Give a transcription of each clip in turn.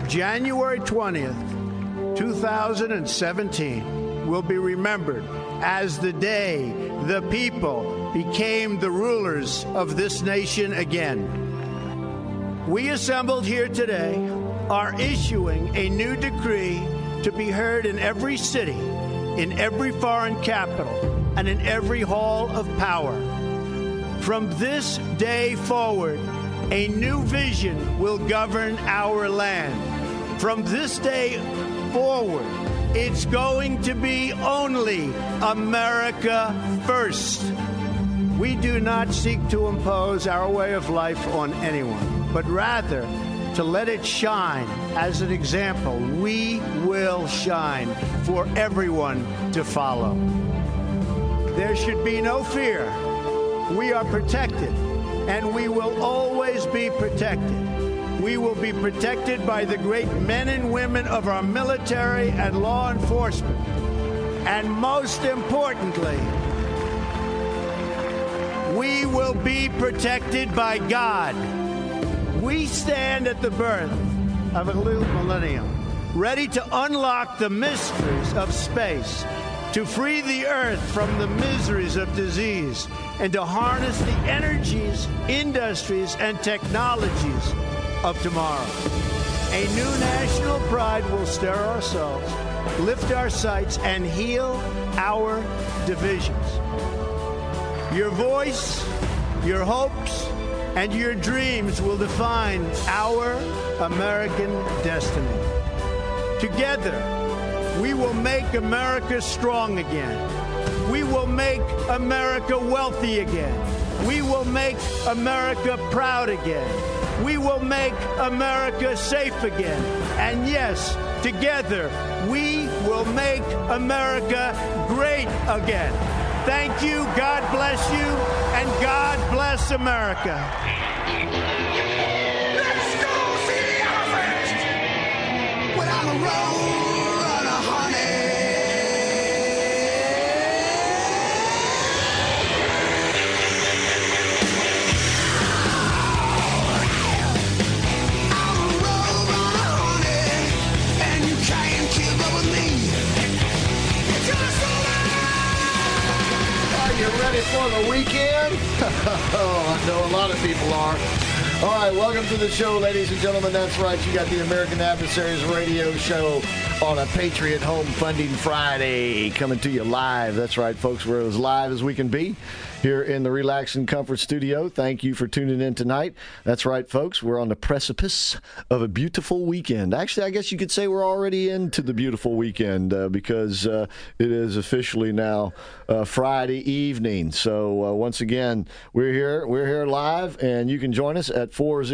January 20th, 2017 will be remembered as the day the people became the rulers of this nation again. We assembled here today are issuing a new decree to be heard in every city, in every foreign capital, and in every hall of power. From this day forward, a new vision will govern our land. From this day forward, it's going to be only America first. We do not seek to impose our way of life on anyone, but rather to let it shine as an example. We will shine for everyone to follow. There should be no fear. We are protected, and we will always be protected. We will be protected by the great men and women of our military and law enforcement. And most importantly, we will be protected by God. We stand at the birth of a new millennium, ready to unlock the mysteries of space, to free the earth from the miseries of disease, and to harness the energies, industries, and technologies of tomorrow. A new national pride will stir our souls, lift our sights, and heal our divisions. Your voice, your hopes, and your dreams will define our American destiny. Together, we will make America strong again. We will make America wealthy again. We will make America proud again. We will make America safe again. And yes, together, we will make America great again. Thank you, God bless you, and God bless America. Let's go see the elephant without a roll and a honey. I'm a roll and a honey, and you can't keep up with me. Are you ready for the weekend? Oh, I know a lot of people are. All right, welcome to the show, ladies and gentlemen. That's right, you got the American Adversaries radio show on a Patriot Home Funding Friday coming to you live. That's right, folks, we're as live as we can be here in the Relax and Comfort studio. Thank you for tuning in tonight. That's right, folks, we're on the precipice of a beautiful weekend. Actually, I guess you could say we're already into the beautiful weekend because it is officially now Friday evening. So once again, we're here live, and you can join us at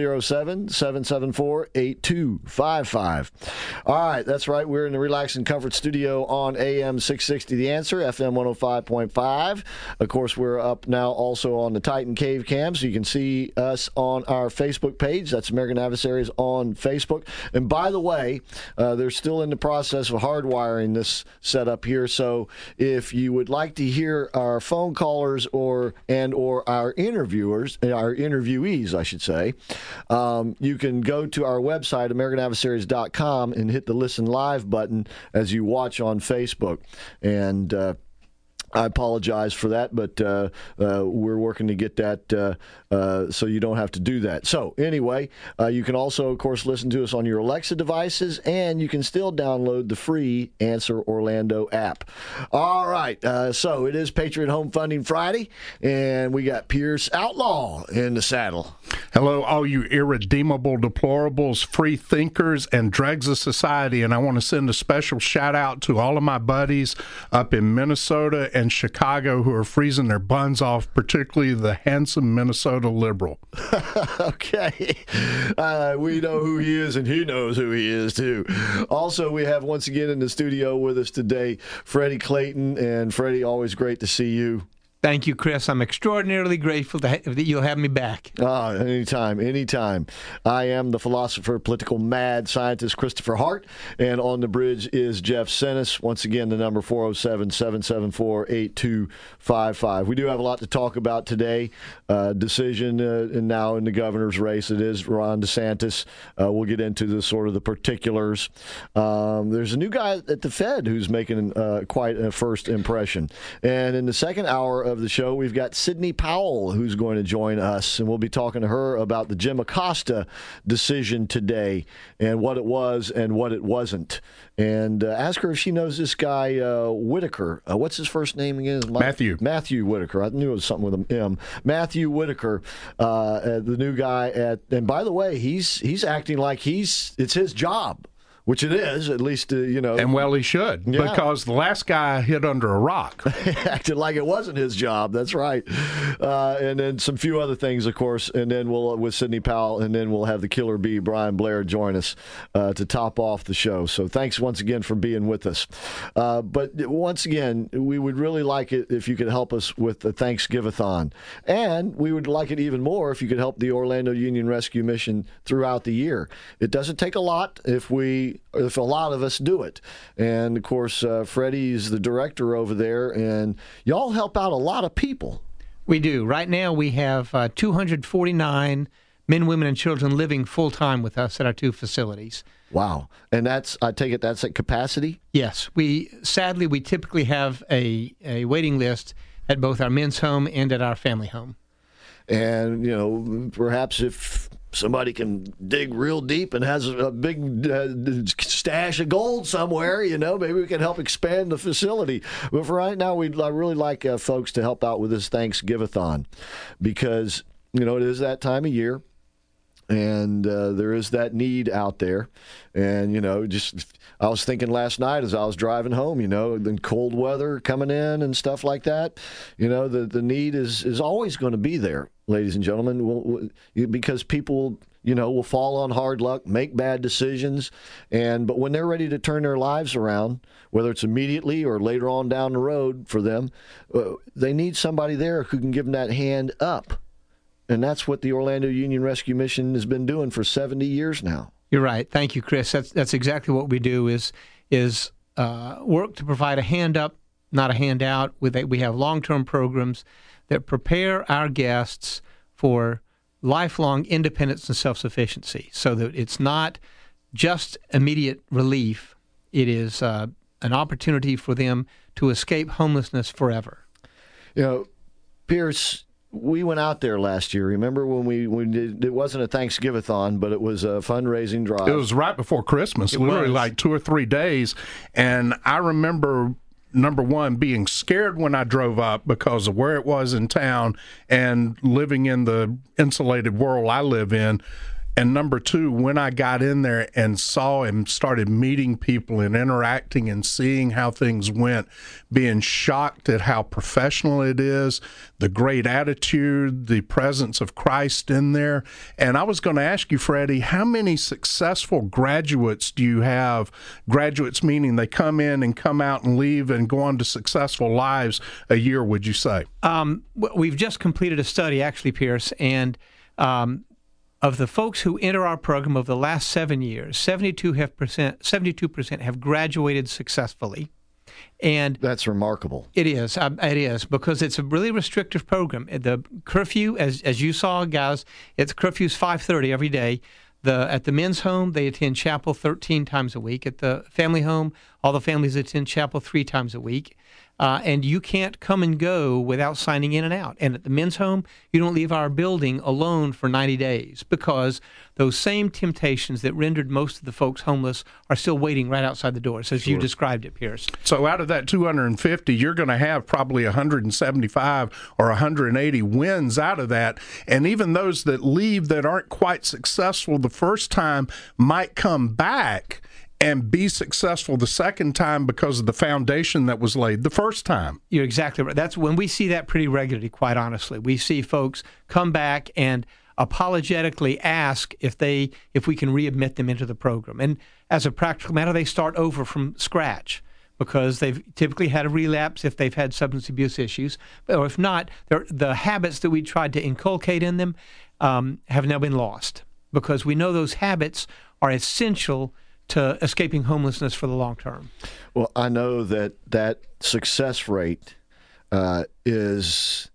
407-774-8255. All right, that's right, we're in the Relax and Comfort studio on AM 660 The Answer, FM 105.5. Of course, we're up now also on the Titan Cave Cam, so you can see us on our Facebook page. That's American Adversaries on Facebook. And by the way, they're still in the process of hardwiring this setup here, so if you would like to hear our phone callers or our interviewees, I should say, you can go to our website, AmericanAdversaries.com, and hit the Listen Live button as you watch on Facebook. And I apologize for that, but we're working to get that so you don't have to do that. So anyway, you can also, of course, listen to us on your Alexa devices, and you can still download the free Answer Orlando app. All right, so it is Patriot Home Funding Friday, and we got Pierce Outlaw in the saddle. Hello, all you irredeemable deplorables, free thinkers, and dregs of society, and I want to send a special shout-out to all of my buddies up in Minnesota and Chicago who are freezing their buns off, particularly the handsome Minnesota liberal. Okay. We know who he is, and he knows who he is, too. Also, we have once again in the studio with us today, Freddie Clayton. And Freddie, always great to see you. Thank you, Chris. I'm extraordinarily grateful that you'll have me back. Anytime. I am the philosopher, political mad scientist Christopher Hart, and on the bridge is Jeff Sennis. Once again, the number 407-774-8255. We do have a lot to talk about today. Decision and now in the governor's race, it is Ron DeSantis. We'll get into the particulars. There's a new guy at the Fed who's making quite a first impression. And in the second hour of the show, we've got Sidney Powell who's going to join us, and we'll be talking to her about the Jim Acosta decision today and what it was and what it wasn't, and ask her if she knows this guy Whitaker. What's his first name again? Matthew Whitaker. I knew it was something with an M. Matthew Whitaker, the new guy and by the way, he's acting like it's his job. Which it is, at least, And well, he should, because the last guy hid under a rock. Acted like it wasn't his job. That's right. And then some few other things, of course, and then we'll, with Sidney Powell, and then we'll have the Killer Bee, Brian Blair, join us to top off the show. So thanks once again for being with us. But once again, we would really like it if you could help us with the Thanksgiving-a-thon. And we would like it even more if you could help the Orlando Union Rescue Mission throughout the year. It doesn't take a lot if a lot of us do it. And, of course, Freddie's the director over there, and y'all help out a lot of people. We do. Right now we have 249 men, women, and children living full-time with us at our two facilities. Wow. And I take it that's at capacity? Yes. Sadly, we typically have a waiting list at both our men's home and at our family home. And, perhaps if somebody can dig real deep and has a big stash of gold somewhere, maybe we can help expand the facility. But for right now, I'd really like folks to help out with this Thanksgiving-a-thon because, it is that time of year. And there is that need out there. And, I was thinking last night as I was driving home, the cold weather coming in and stuff like that, the need is always going to be there, ladies and gentlemen, because people, will fall on hard luck, make bad decisions. But when they're ready to turn their lives around, whether it's immediately or later on down the road for them, they need somebody there who can give them that hand up. And that's what the Orlando Union Rescue Mission has been doing for 70 years now. You're right. Thank you, Chris. That's exactly what we do is work to provide a hand up, not a handout. We have long-term programs that prepare our guests for lifelong independence and self-sufficiency so that it's not just immediate relief. It is an opportunity for them to escape homelessness forever. Pierce, we went out there last year. Remember when we did, it wasn't a Thanksgiving-a-thon, but it was a fundraising drive. It was right before Christmas, literally like 2 or 3 days. And I remember, number one, being scared when I drove up because of where it was in town and living in the insulated world I live in. And number two, when I got in there and saw and started meeting people and interacting and seeing how things went, being shocked at how professional it is, the great attitude, the presence of Christ in there. And I was going to ask you, Freddie, how many successful graduates do you have? Graduates meaning they come in and come out and leave and go on to successful lives a year, would you say? We've just completed a study, actually, Pierce, and of the folks who enter our program over the last 7 years, 72% have graduated successfully. And that's remarkable. It is. It is, because it's a really restrictive program. The curfew, as you saw, guys, curfew's 5:30 every day. At the men's home, they attend chapel 13 times a week. At the family home, all the families attend chapel 3 times a week. And you can't come and go without signing in and out. And at the men's home, you don't leave our building alone for 90 days because those same temptations that rendered most of the folks homeless are still waiting right outside the doors, as you described it, Pierce. So out of that 250, you're going to have probably 175 or 180 wins out of that. And even those that leave that aren't quite successful the first time might come back and be successful the second time because of the foundation that was laid the first time. You're exactly right. That's when we see that pretty regularly, quite honestly. We see folks come back and apologetically ask if we can readmit them into the program. And as a practical matter, they start over from scratch. because they've typically had a relapse if they've had substance abuse issues, or if not, the habits that we tried to inculcate in them have now been lost, because we know those habits are essential to escaping homelessness for the long term. Well, I know that success rate is,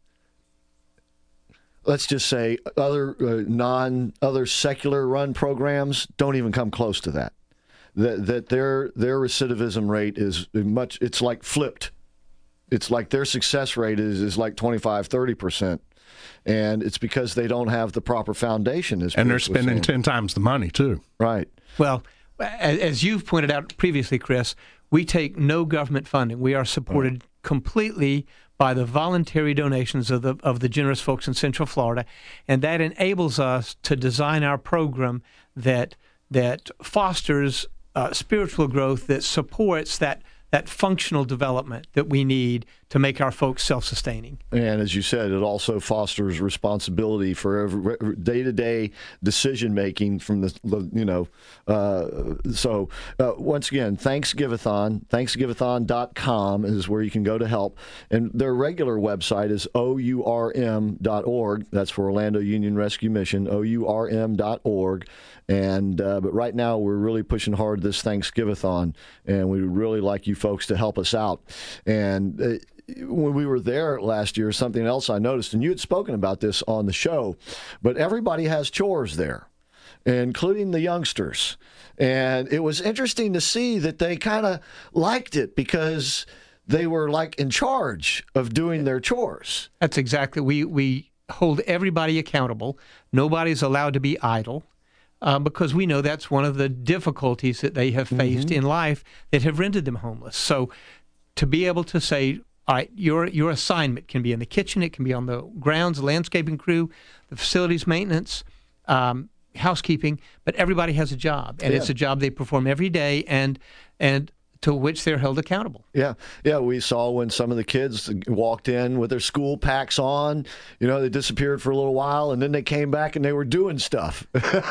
let's just say, other other secular run programs don't even come close to that. That their recidivism rate is much. It's like flipped. It's like their success rate is like 25-30%, and it's because they don't have the proper foundation. And they're spending 10 times the money too. Right. Well, as you've pointed out previously, Chris, we take no government funding. We are supported completely by the voluntary donations of the generous folks in Central Florida, and that enables us to design our program that fosters spiritual growth, that supports that functional development that we need to make our folks self-sustaining. And as you said, it also fosters responsibility for day-to-day decision-making from so once again, Thanksgivathon, thanksgivathon.com is where you can go to help. And their regular website is OURM.org. That's for Orlando Union Rescue Mission, OURM.org. And but right now we're really pushing hard this Thanksgivathon, and we would really like you folks to help us out. And when we were there last year, something else I noticed, and you had spoken about this on the show, but everybody has chores there, including the youngsters. And it was interesting to see that they kind of liked it because they were like in charge of doing their chores. That's exactly. We hold everybody accountable. Nobody's allowed to be idle. Because we know that's one of the difficulties that they have faced in life that have rendered them homeless. So to be able to say, all right, your assignment can be in the kitchen, it can be on the grounds, landscaping crew, the facilities maintenance, housekeeping, but everybody has a job, and it's a job they perform every day, and to which they're held accountable. Yeah. We saw when some of the kids walked in with their school packs on, they disappeared for a little while, and then they came back and they were doing stuff.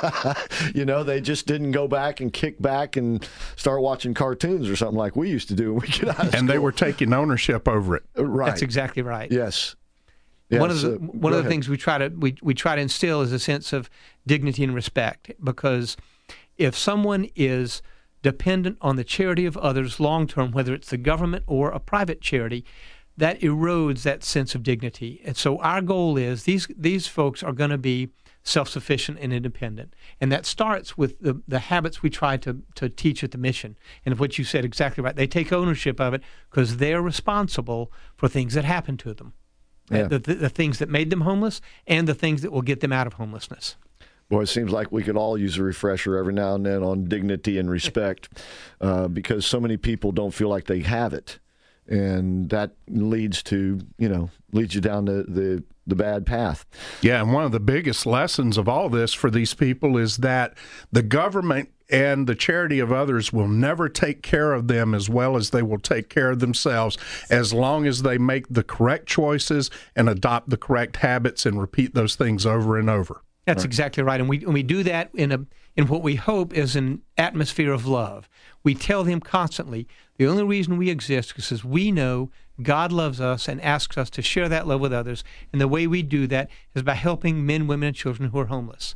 They just didn't go back and kick back and start watching cartoons or something like we used to do when we get out of school. And they were taking ownership over it. Right. That's exactly right. Yes. One of the things we try to instill is a sense of dignity and respect, because if someone is dependent on the charity of others long term, whether it's the government or a private charity, that erodes that sense of dignity. And so our goal is these folks are going to be self-sufficient and independent. And that starts with the habits we try to teach at the mission. And what you said exactly right. They take ownership of it because they're responsible for things that happen to them. Yeah. The things that made them homeless and the things that will get them out of homelessness. Boy, it seems like we could all use a refresher every now and then on dignity and respect because so many people don't feel like they have it. And that leads you down the bad path. Yeah, and one of the biggest lessons of all this for these people is that the government and the charity of others will never take care of them as well as they will take care of themselves, as long as they make the correct choices and adopt the correct habits and repeat those things over and over. That's exactly right, and we do that in what we hope is an atmosphere of love. We tell them constantly the only reason we exist is because we know God loves us and asks us to share that love with others, and the way we do that is by helping men, women, and children who are homeless.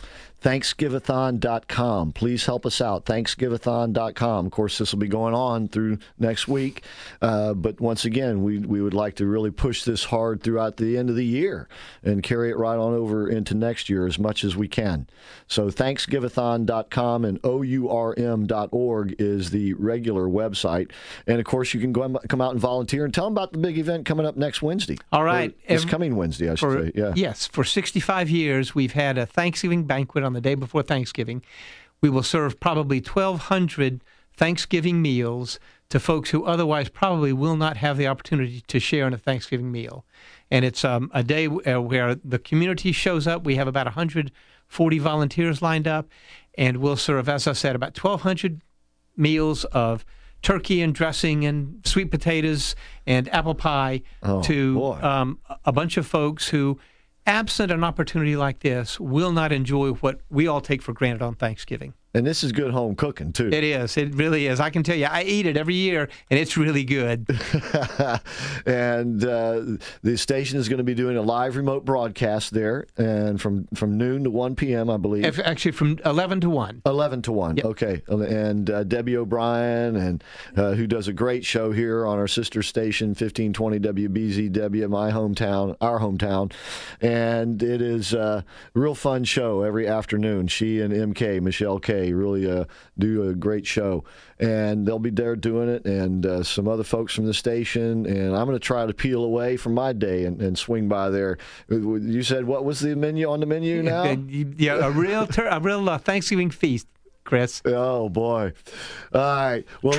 Thanksgivathon.com. Please help us out. Thanksgivathon.com. Of course, this will be going on through next week. But once again, we would like to really push this hard throughout the end of the year and carry it right on over into next year as much as we can. So Thanksgivathon.com and OURM.org is the regular website. And, of course, you can come out and volunteer and tell them about the big event coming up next Wednesday. All right. This coming Wednesday, I should say. Yeah. Yes. For 65 years, we've had a Thanksgiving banquet on the day before Thanksgiving. We will serve probably 1,200 Thanksgiving meals to folks who otherwise probably will not have the opportunity to share in a Thanksgiving meal. And it's a day where the community shows up. We have about 140 volunteers lined up, and we'll serve, as I said, about 1,200 meals of turkey and dressing and sweet potatoes and apple pie to a bunch of folks who, absent an opportunity like this, will not enjoy what we all take for granted on Thanksgiving. And this is good home cooking, too. It is. It really is. I can tell you, I eat it every year, and it's really good. And the station is going to be doing a live remote broadcast there, and from noon to 1 p.m., I believe. Actually, from 11 to 1. 11 to 1, yep. Okay. And Debbie O'Brien, and who does a great show here on our sister station, 1520 WBZW, my hometown, our hometown. And it is a real fun show every afternoon. She and MK, Michelle K., really do a great show, and they'll be there doing it, and some other folks from the station, and I'm going to try to peel away from my day and swing by there. You said, what was the menu on the menu now? Yeah, a real Thanksgiving feast, Chris. Oh, boy. All right. Well,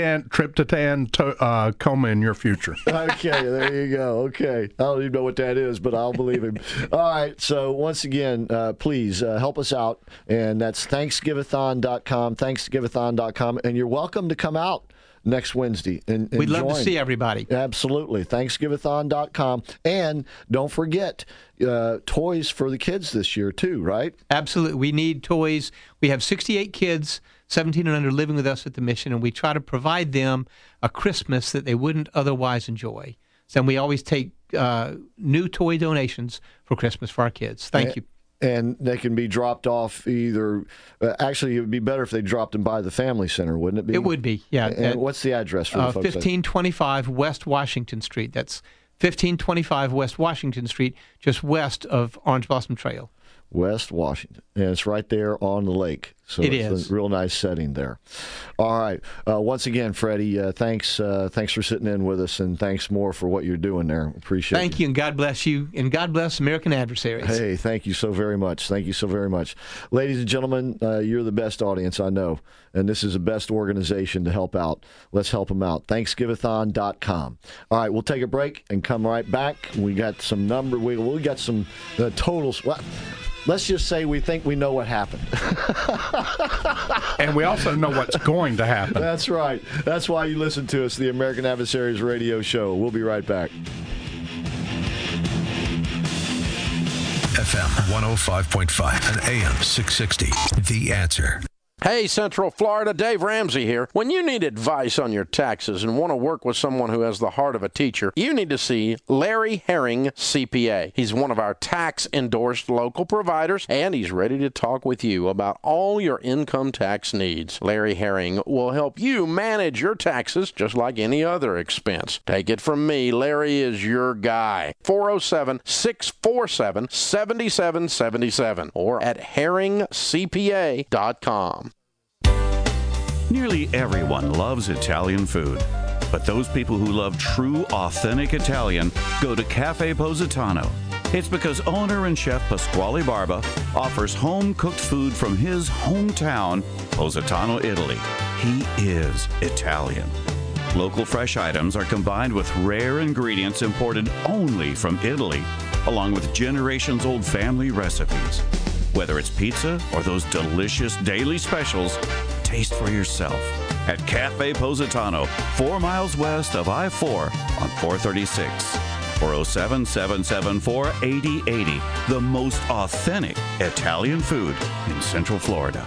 tryptophan coma in your future. Okay, there you go. Okay. I don't even know what that is, but I'll believe him. All right. So, once again, please help us out. And that's thanksgiveathon.com, thanksgiveathon.com. And you're welcome to come out next Wednesday. And We'd love join. to see everybody. Absolutely. Thanksgiveathon.com. And don't forget toys for the kids this year, too, right? Absolutely. We need toys. We have 68 kids, 17 and under, living with us at the mission, and we try to provide them a Christmas that they wouldn't otherwise enjoy. So we always take new toy donations for Christmas for our kids. Thank you. And they can be dropped off either. Actually, it would be better if they dropped them by the Family Center, wouldn't it be? It would be, yeah. And what's the address for the folks? 1525 West Washington Street. That's 1525 West Washington Street, just west of Orange Blossom Trail. West Washington. And it's right there on the lake. So it's a real nice setting there. All right. Once again, Freddie, thanks for sitting in with us, and thanks more for what you're doing there. Appreciate it. Thank you, and God bless you, and God bless American Adversaries. Hey, thank you so very much. Thank you so very much. Ladies and gentlemen, you're the best audience I know, and this is the best organization to help out. Let's help them out. Thanksgiveathon.com. All right, we'll take a break and come right back. We got some we got some totals. Well, let's just say we think we know what happened. And we also know what's going to happen. That's right. That's why you listen to us, the American Adversaries Radio Show. We'll be right back. FM 105.5 and AM 660. The Answer. Hey, Central Florida, Dave Ramsey here. When you need advice on your taxes and want to work with someone who has the heart of a teacher, you need to see Larry Herring, CPA. He's one of our tax-endorsed local providers, and he's ready to talk with you about all your income tax needs. Larry Herring will help you manage your taxes just like any other expense. Take it from me, Larry is your guy. 407-647-7777 or at herringcpa.com. Nearly everyone loves Italian food, but those people who love true, authentic Italian go to Cafe Positano. It's because owner and chef Pasquale Barba offers home-cooked food from his hometown, Positano, Italy. He is Italian. Local fresh items are combined with rare ingredients imported only from Italy, along with generations-old family recipes. Whether it's pizza or those delicious daily specials, taste for yourself at Cafe Positano, 4 miles west of I-4 on 436. 407-774-8080. The most authentic Italian food in Central Florida.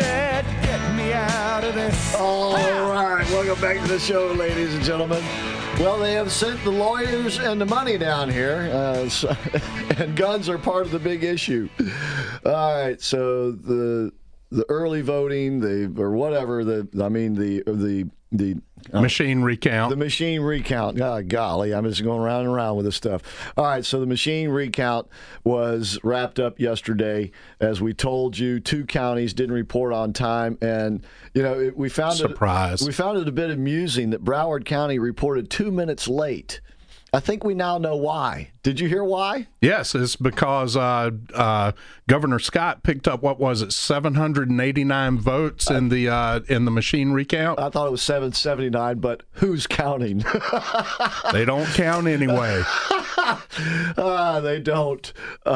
All right, welcome back to the show, ladies and gentlemen. Well, they have sent the lawyers and the money down here, and guns are part of the big issue. All right, so the early voting, the machine recount. The machine recount. Oh, golly, I'm just going round and round with this stuff. All right, so the machine recount was wrapped up yesterday. As we told you, 2 counties didn't report on time, and we found it a bit amusing that Broward County reported 2 minutes late. I think we now know why. Did you hear why? Yes, it's because Governor Scott picked up 789 votes in the machine recount. I thought it was 779, but who's counting? They don't count anyway. They don't.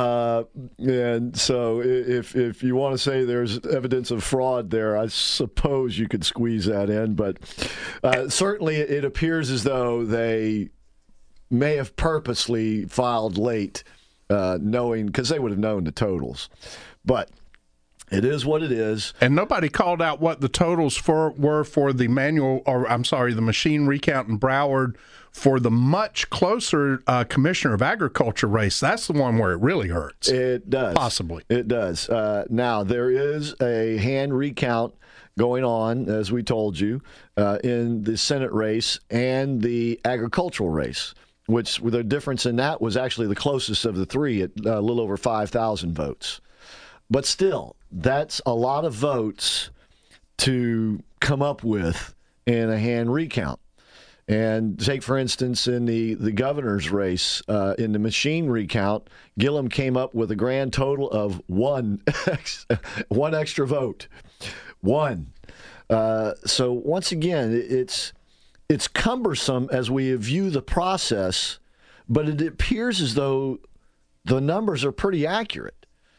And so if you want to say there's evidence of fraud there, I suppose you could squeeze that in. But certainly it appears as though they may have purposely filed late, knowing, because they would have known the totals. But it is what it is. And nobody called out what the totals were for the the machine recount in Broward for the much closer Commissioner of Agriculture race. That's the one where it really hurts. It does. Possibly. It does. Now, there is a hand recount going on, as we told you, in the Senate race and the agricultural race, which the difference in that was actually the closest of the 3 at a little over 5,000 votes. But still, that's a lot of votes to come up with in a hand recount. And take, for instance, in the governor's race, in the machine recount, Gillum came up with a grand total of one extra vote. One. So once again, it's cumbersome as we view the process, but it appears as though the numbers are pretty accurate.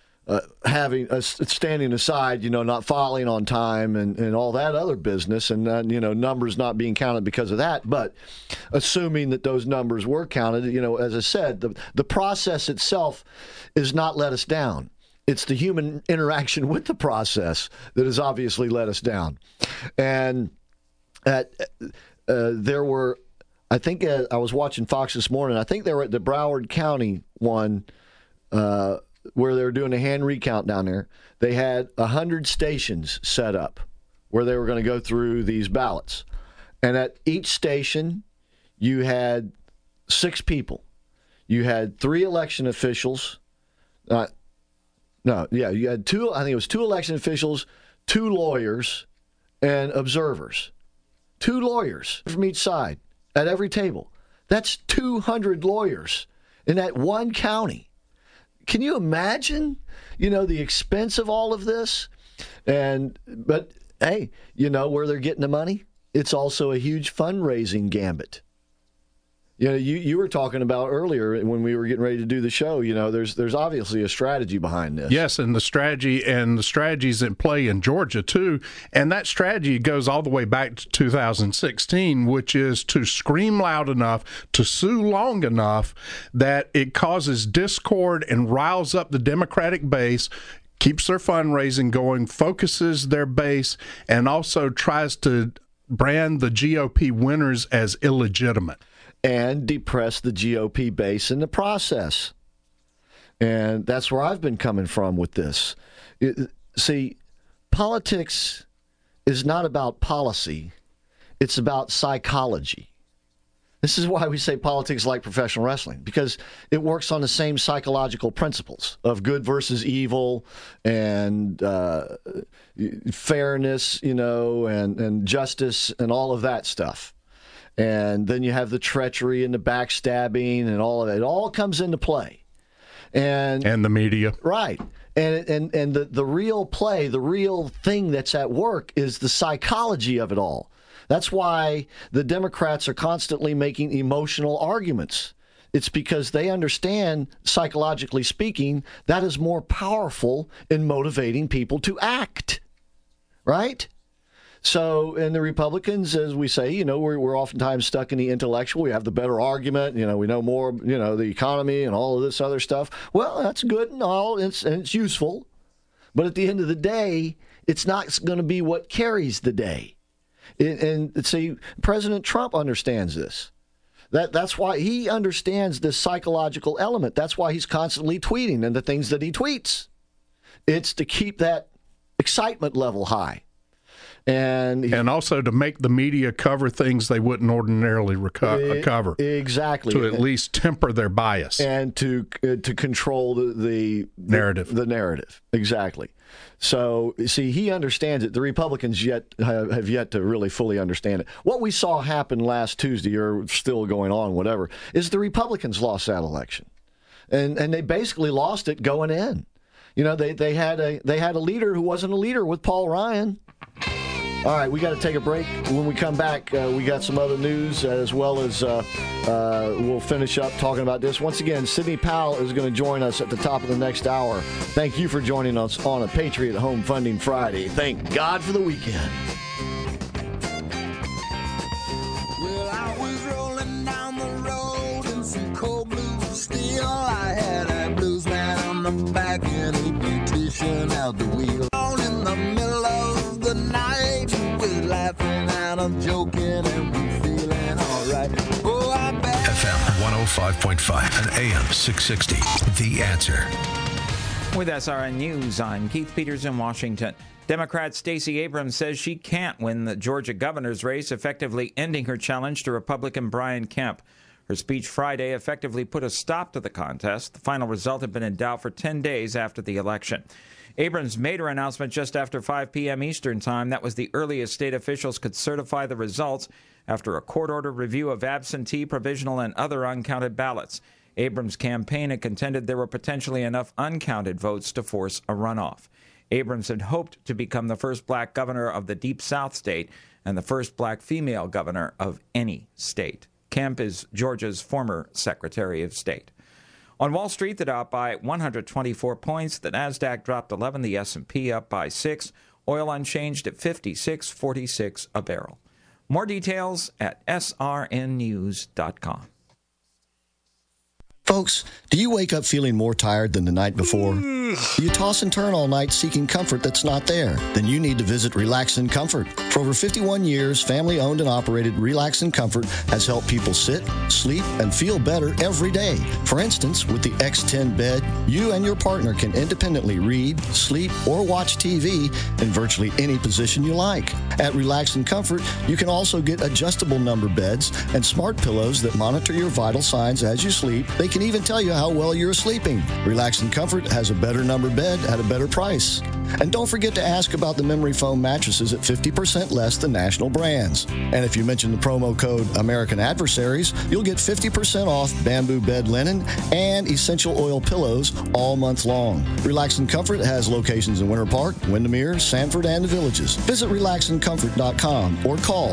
Standing aside, not filing on time and all that other business, and numbers not being counted because of that, but assuming that those numbers were counted, as I said, the process itself is not let us down. It's the human interaction with the process that has obviously let us down. And there were, I think, I was watching Fox this morning. I think they were at the Broward County one where they were doing a hand recount down there. They had 100 stations set up where they were going to go through these ballots. And at each station, you had 6 people. You had 3 election officials. You had 2, I think it was 2 election officials, 2 lawyers, and observers. 2 lawyers from each side at every table. That's 200 lawyers in that one county. Can you imagine, the expense of all of this? But hey, where they're getting the money? It's also a huge fundraising gambit. You were talking about earlier when we were getting ready to do the show, there's obviously a strategy behind this. Yes, and the strategy's in play in Georgia too, and that strategy goes all the way back to 2016, which is to scream loud enough, to sue long enough that it causes discord and riles up the Democratic base, keeps their fundraising going, focuses their base, and also tries to brand the GOP winners as illegitimate. And depress the GOP base in the process. And that's where I've been coming from with this. See, politics is not about policy. It's about psychology. This is why we say politics is like professional wrestling, because it works on the same psychological principles of good versus evil and fairness, and justice and all of that stuff. And then you have the treachery and the backstabbing and all of it. It all comes into play. And the media. Right. And the real play, the real thing that's at work is the psychology of it all. That's why the Democrats are constantly making emotional arguments. It's because they understand, psychologically speaking, that is more powerful in motivating people to act. Right? So, and the Republicans, as we say, we're oftentimes stuck in the intellectual. We have the better argument. We know more, the economy and all of this other stuff. Well, that's good and all, and it's useful. But at the end of the day, it's not going to be what carries the day. And see, President Trump understands this. That's why he understands this psychological element. That's why he's constantly tweeting and the things that he tweets. It's to keep that excitement level high. And also to make the media cover things they wouldn't ordinarily cover. Exactly. To at least temper their bias. And to control the narrative. The narrative. Exactly. So, see, he understands it. The Republicans have yet to really fully understand it. What we saw happen last Tuesday, or still going on, whatever, is the Republicans lost that election. And they basically lost it going in. You know, they had a leader who wasn't a leader with Paul Ryan. All right, we got to take a break. When we come back, we got some other news, as well as we'll finish up talking about this. Once again, Sidney Powell is going to join us at the top of the next hour. Thank you for joining us on a Patriot Home Funding Friday. Thank God for the weekend. Well, I was rolling down the road in some cold blue steel. I had a blues man on the back and a beautician out the wheel. On in the middle of the night, we're laughing and I'm joking and we're feeling alright. Oh, I bet. FM 105.5 and AM 660. The Answer. With SRN News, I'm Keith Peters in Washington. Democrat Stacey Abrams says she can't win the Georgia governor's race, effectively ending her challenge to Republican Brian Kemp. Her speech Friday effectively put a stop to the contest. The final result had been in doubt for 10 days after the election. Abrams made her announcement just after 5 p.m. Eastern Time. That was the earliest state officials could certify the results after a court-ordered review of absentee, provisional, and other uncounted ballots. Abrams' campaign had contended there were potentially enough uncounted votes to force a runoff. Abrams had hoped to become the first black governor of the Deep South state and the first black female governor of any state. Kemp is Georgia's former Secretary of State. On Wall Street, the Dow up by 124 points. The Nasdaq dropped 11. The S&P up by 6. Oil unchanged at $56.46 a barrel. More details at srnnews.com. Folks, do you wake up feeling more tired than the night before? Do you toss and turn all night seeking comfort that's not there? Then you need to visit Relax and Comfort. For over 51 years, family-owned and operated Relax and Comfort has helped people sit, sleep, and feel better every day. For instance, with the X10 bed, you and your partner can independently read, sleep, or watch TV in virtually any position you like. At Relax and Comfort, you can also get adjustable number beds and smart pillows that monitor your vital signs as you sleep. They can even tell you how well you're sleeping. Relax and Comfort has a better number bed at a better price. And don't forget to ask about the memory foam mattresses at 50% less than national brands. And if you mention the promo code American Adversaries, you'll get 50% off bamboo bed linen and essential oil pillows all month long. Relax and Comfort has locations in Winter Park, Windermere, Sanford, and the Villages. Visit relaxandcomfort.com or call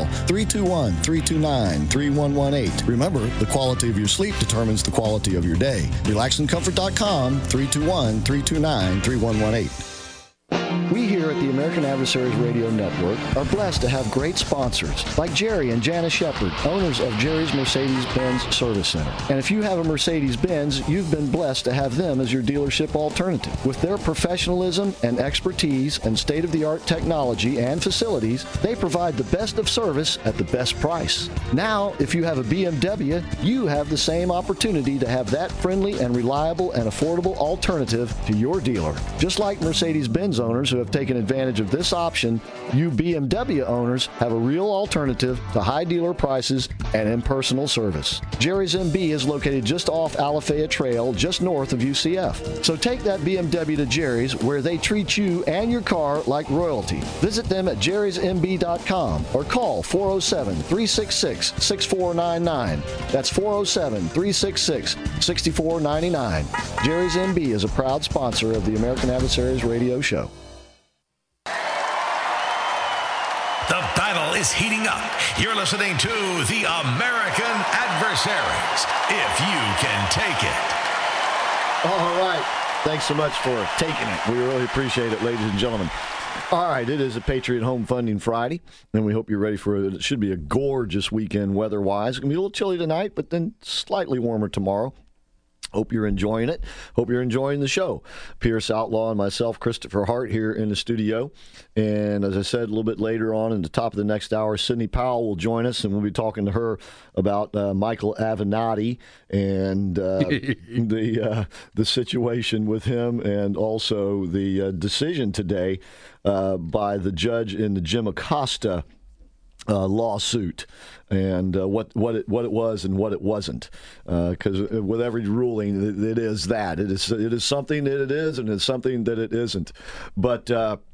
321-329-3118. Remember, the quality of your sleep determines the quality of your day. Relaxandcomfort.com, 321-329-3118. We here at the American Adversaries Radio Network are blessed to have great sponsors like Jerry and Janice Shepard, owners of Jerry's Mercedes-Benz Service Center. And if you have a Mercedes-Benz, you've been blessed to have them as your dealership alternative. With their professionalism and expertise and state-of-the-art technology and facilities, they provide the best of service at the best price. Now, if you have a BMW, you have the same opportunity to have that friendly and reliable and affordable alternative to your dealer. Just like Mercedes-Benz owners who have taken advantage of this option, you BMW owners have a real alternative to high dealer prices and impersonal service. Jerry's MB is located just off Alafaya Trail, just north of UCF. So take that BMW to Jerry's, where they treat you and your car like royalty. Visit them at jerrysmb.com or call 407-366-6499. That's 407-366-6499. Jerry's MB is a proud sponsor of the American Adversaries Radio Show. The battle is heating up. You're listening to the American Adversaries, if you can take it. All right. Thanks so much for taking it. We really appreciate it, ladies and gentlemen. All right, it is a Patriot Home Funding Friday, and we hope you're ready for it. It should be a gorgeous weekend weather-wise. It's going to be a little chilly tonight, but then slightly warmer tomorrow. Hope you're enjoying it. Hope you're enjoying the show. Pierce Outlaw and myself, Christopher Hart, here in the studio. And as I said, a little bit later on in the top of the next hour, Sidney Powell will join us, and we'll be talking to her about Michael Avenatti and the situation with him, and also the decision today by the judge in the Jim Acosta lawsuit, and what it was and what it wasn't, because with every ruling it is that it is something that it is, and it's something that it isn't. But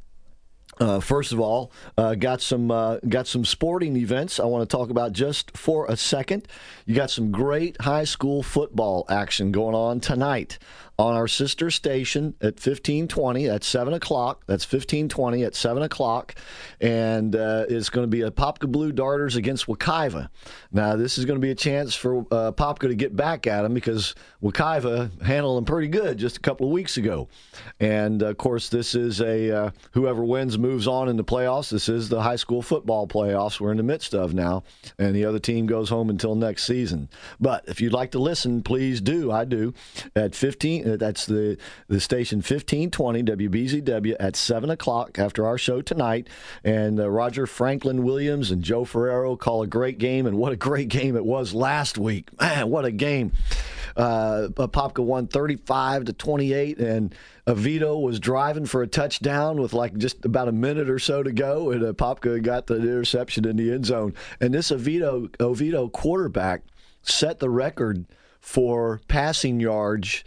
first of all, got some sporting events I want to talk about just for a second. You got some great high school football action going on tonight on our sister station at 1520 at 7 o'clock. That's 1520 at 7 o'clock. And it's going to be a Popka Blue Darters against Wekiva. Now, this is going to be a chance for Popka to get back at them, because Wekiva handled them pretty good just a couple of weeks ago. And, of course, this is whoever wins moves on in the playoffs. This is the high school football playoffs we're in the midst of now. And the other team goes home until next season. But if you'd like to listen, please do. I do. At 15. That's the station 1520 WBZW at 7 o'clock after our show tonight. And Roger Franklin Williams and Joe Ferrero call a great game, and what a great game it was last week. Man, what a game. Popka won 35-28, and Oviedo was driving for a touchdown with like just about a minute or so to go, and Popka got the interception in the end zone. And this Oviedo quarterback set the record for passing yards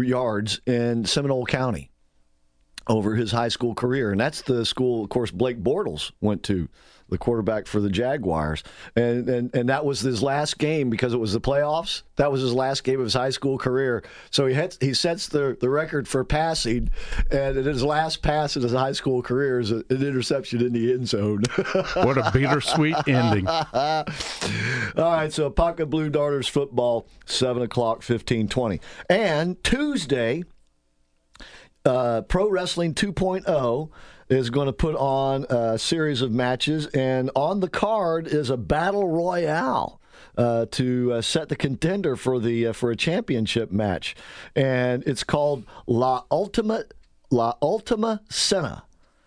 in Seminole County over his high school career. And that's the school, of course, Blake Bortles went to, the quarterback for the Jaguars. And that was his last game, because it was the playoffs. That was his last game of his high school career. So he sets the record for passing, and his last pass in his high school career is an interception in the end zone. What a bittersweet ending. All right, so Popka Blue Darters football, 7 o'clock, 1520. And Tuesday, Pro Wrestling 2.0 is going to put on a series of matches, and on the card is a battle royale to set the contender for a championship match, and it's called La Ultima Cena.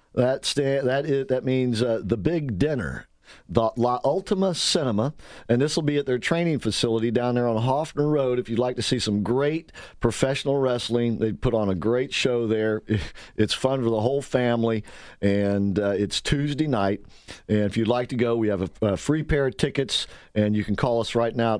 That means the big dinner. The La Ultima Cinema, and this will be at their training facility down there on Hoffner Road. If you'd like to see some great professional wrestling, they put on a great show there. It's fun for the whole family, and it's Tuesday night. And if you'd like to go, we have a free pair of tickets, and you can call us right now at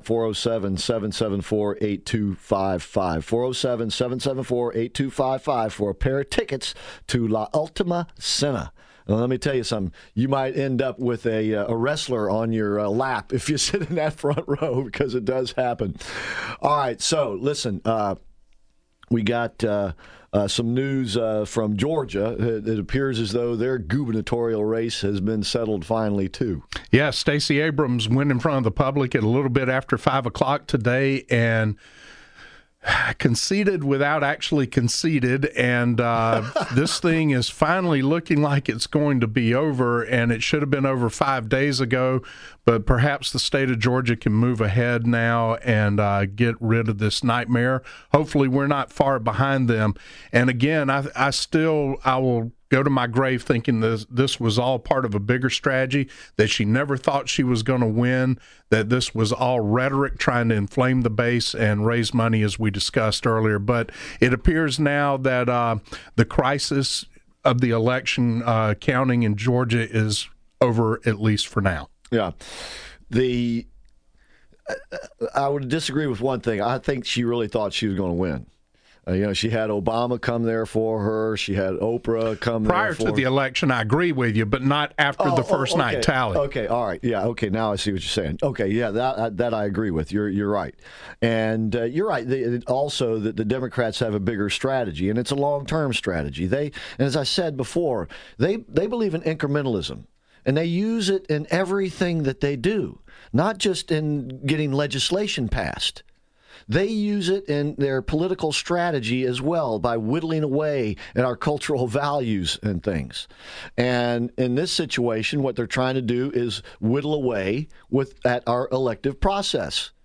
407-774-8255. 407-774-8255 for a pair of tickets to La Ultima Cena. Well, let me tell you something. You might end up with a wrestler on your lap if you sit in that front row, because it does happen. All right, so listen, we got some news from Georgia. It appears as though their gubernatorial race has been settled finally, too. Yeah, Stacey Abrams went in front of the public at a little bit after 5 o'clock today, and conceded without actually conceded, and this thing is finally looking like it's going to be over, and it should have been over 5 days ago, but perhaps the state of Georgia can move ahead now and get rid of this nightmare. Hopefully we're not far behind them. And again, I will go to my grave thinking this was all part of a bigger strategy, that she never thought she was going to win, that this was all rhetoric trying to inflame the base and raise money, as we discussed earlier. But it appears now that the crisis of the election counting in Georgia is over, at least for now. Yeah. I would disagree with one thing. I think she really thought she was going to win. She had Obama come there for her. She had Oprah come prior there for to the election. I agree with you, but not after the first night tally. Okay, all right, yeah, okay. Now I see what you're saying. Okay, yeah, that I agree with. You're right, and you're right. Also, that the Democrats have a bigger strategy, and it's a long-term strategy. And as I said before, they believe in incrementalism, and they use it in everything that they do, not just in getting legislation passed. They use it in their political strategy as well, by whittling away at our cultural values and things. And in this situation, what they're trying to do is whittle away at our elective process.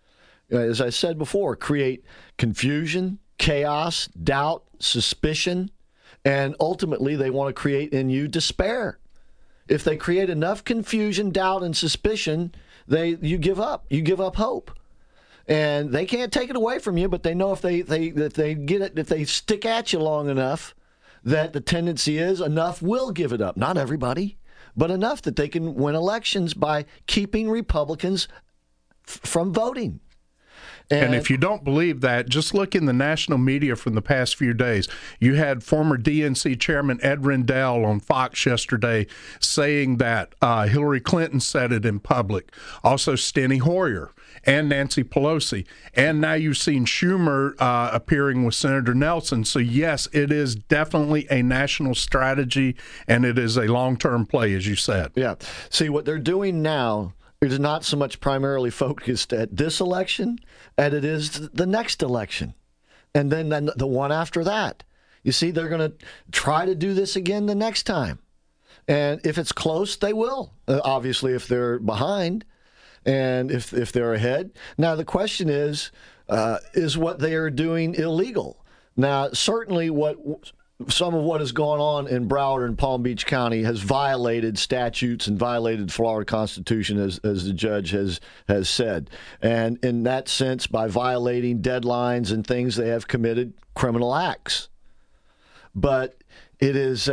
as I said before, create confusion, chaos, doubt, suspicion, and ultimately they want to create in you despair. If they create enough confusion, doubt, and suspicion, you give up. You give up hope. And they can't take it away from you, but they know if they stick at you long enough, that the tendency is enough will give it up. Not everybody, but enough that they can win elections by keeping Republicans from voting. And if you don't believe that, just look in the national media from the past few days. You had former DNC Chairman Ed Rendell on Fox yesterday saying that Hillary Clinton said it in public. Also, Steny Hoyer and Nancy Pelosi. And now you've seen Schumer appearing with Senator Nelson. So, yes, it is definitely a national strategy, and it is a long-term play, as you said. Yeah. See, what they're doing now is not so much primarily focused at this election as it is the next election. And then the one after that. You see, they're going to try to do this again the next time. And if it's close, they will. Obviously, if they're behind and if they're ahead. Now, the question is what they are doing illegal? Now, certainly some of what has gone on in Broward and Palm Beach County has violated statutes and violated the Florida Constitution, as the judge has said. And in that sense, by violating deadlines and things, they have committed criminal acts. But it's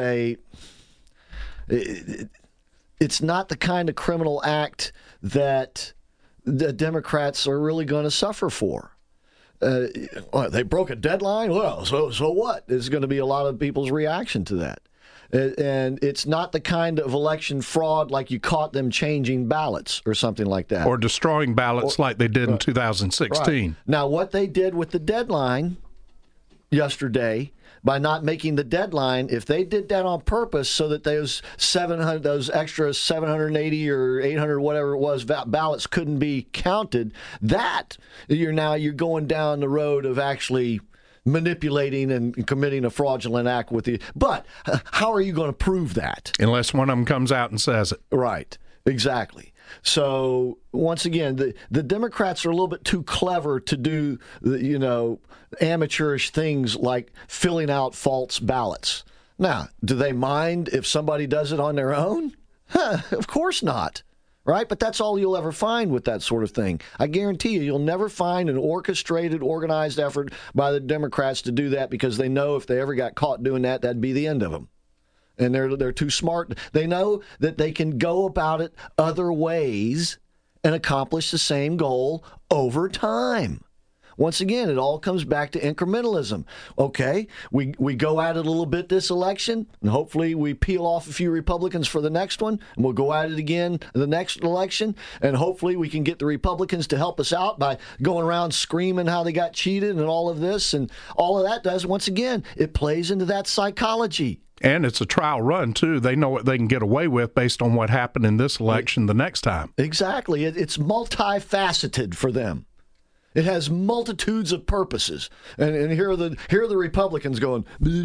not the kind of criminal act that the Democrats are really going to suffer for. They broke a deadline? Well, so what? There's going to be a lot of people's reaction to that. And it's not the kind of election fraud like you caught them changing ballots or something like that. Or destroying ballots like they did in 2016. Right. Now, what they did with the deadline yesterday, by not making the deadline, if they did that on purpose so that those extra 780 or 800, whatever it was, ballots couldn't be counted, you're going down the road of actually manipulating and committing a fraudulent act with you. But how are you going to prove that? Unless one of them comes out and says it. Right. Exactly. So, once again, the Democrats are a little bit too clever to do, amateurish things like filling out false ballots. Now, do they mind if somebody does it on their own? Of course not. Right? But that's all you'll ever find with that sort of thing. I guarantee you'll never find an orchestrated, organized effort by the Democrats to do that, because they know if they ever got caught doing that, that'd be the end of them. And they're too smart. They know that they can go about it other ways and accomplish the same goal over time. Once again, it all comes back to incrementalism. Okay, we go at it a little bit this election, and hopefully we peel off a few Republicans for the next one, and we'll go at it again the next election, and hopefully we can get the Republicans to help us out by going around screaming how they got cheated and all of this, and all of that does, once again, it plays into that psychology. And it's a trial run, too. They know what they can get away with based on what happened in this election the next time. Exactly. It's multifaceted for them. It has multitudes of purposes. And here are the Republicans going,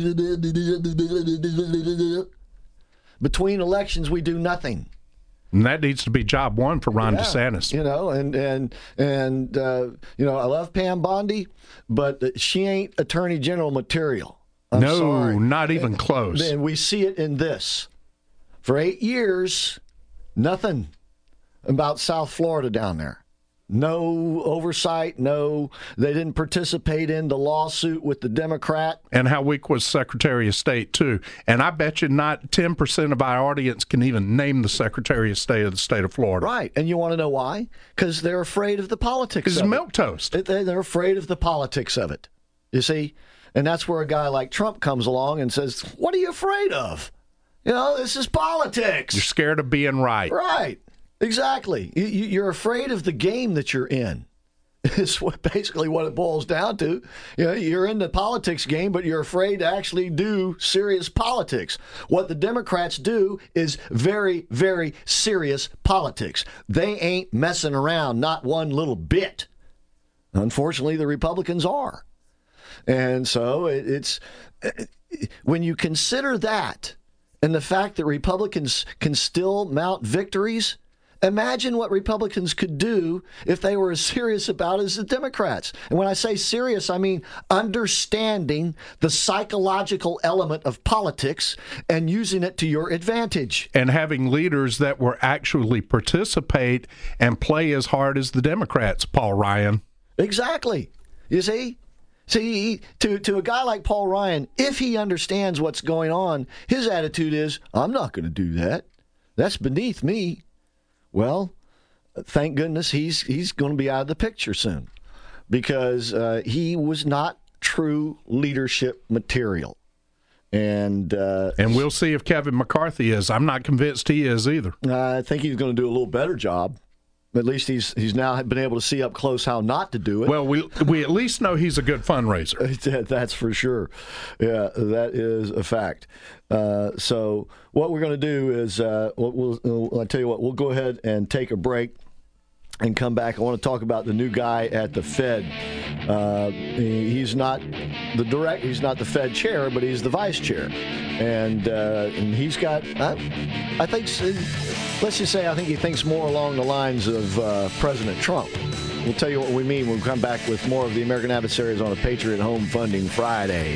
between elections, we do nothing. And that needs to be job one for Ron DeSantis. I love Pam Bondi, but she ain't Attorney General material. I'm sorry. Not even close. And we see it in this. For 8 years, nothing about South Florida down there. No oversight, they didn't participate in the lawsuit with the Democrat. And how weak was Secretary of State, too. And I bet you not 10% of our audience can even name the Secretary of State of the state of Florida. Right. And you want to know why? Because they're afraid of the politics of it. Because it's milquetoast. They're afraid of the politics of it. You see? And that's where a guy like Trump comes along and says, what are you afraid of? This is politics. You're scared of being right. Right. Exactly. You're afraid of the game that you're in. It's basically what it boils down to. You're in the politics game, but you're afraid to actually do serious politics. What the Democrats do is very, very serious politics. They ain't messing around, not one little bit. Unfortunately, the Republicans are. And so it's when you consider that and the fact that Republicans can still mount victories Imagine what Republicans could do if they were as serious about it as the Democrats. And when I say serious, I mean understanding the psychological element of politics and using it to your advantage. And having leaders that will actually participate and play as hard as the Democrats, Paul Ryan. Exactly. You see? See, to a guy like Paul Ryan, if he understands what's going on, his attitude is, I'm not going to do that. That's beneath me. Well, thank goodness he's going to be out of the picture soon, because he was not true leadership material. And we'll see if Kevin McCarthy is. I'm not convinced he is either. I think he's going to do a little better job. At least he's now been able to see up close how not to do it. Well, we at least know he's a good fundraiser. That's for sure. Yeah, that is a fact. So what we're going to do is, I'll tell you what, we'll go ahead and take a break and come back. I want to talk about the new guy at the Fed. He's not the Fed chair, but he's the vice chair, and he's got. I think. Let's just say I think he thinks more along the lines of President Trump. We'll tell you what we mean when we come back with more of the American Adversaries on a Patriot Home Funding Friday.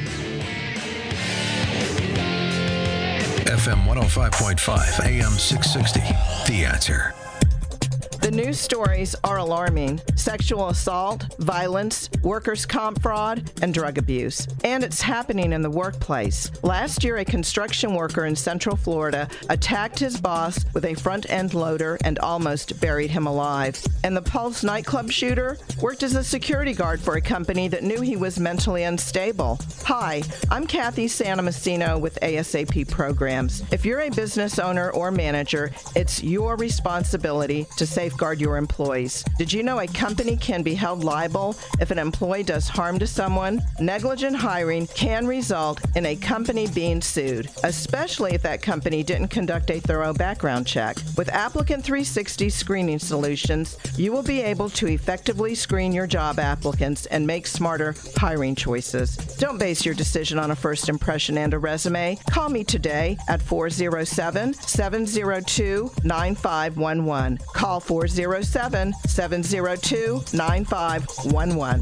FM 105.5, AM 660. The Answer. The news stories are alarming. Sexual assault, violence, workers' comp fraud, and drug abuse. And it's happening in the workplace. Last year, a construction worker in Central Florida attacked his boss with a front-end loader and almost buried him alive. And the Pulse nightclub shooter worked as a security guard for a company that knew he was mentally unstable. Hi, I'm Kathy Santomassino with ASAP Programs. If you're a business owner or manager, it's your responsibility to safeguard your employees. Did you know a company can be held liable if an employee does harm to someone? Negligent hiring can result in a company being sued, especially if that company didn't conduct a thorough background check. With Applicant 360 screening solutions, you will be able to effectively screen your job applicants and make smarter hiring choices. Don't base your decision on a first impression and a resume. Call me today at 407-702-9511. Call 407-702-9511.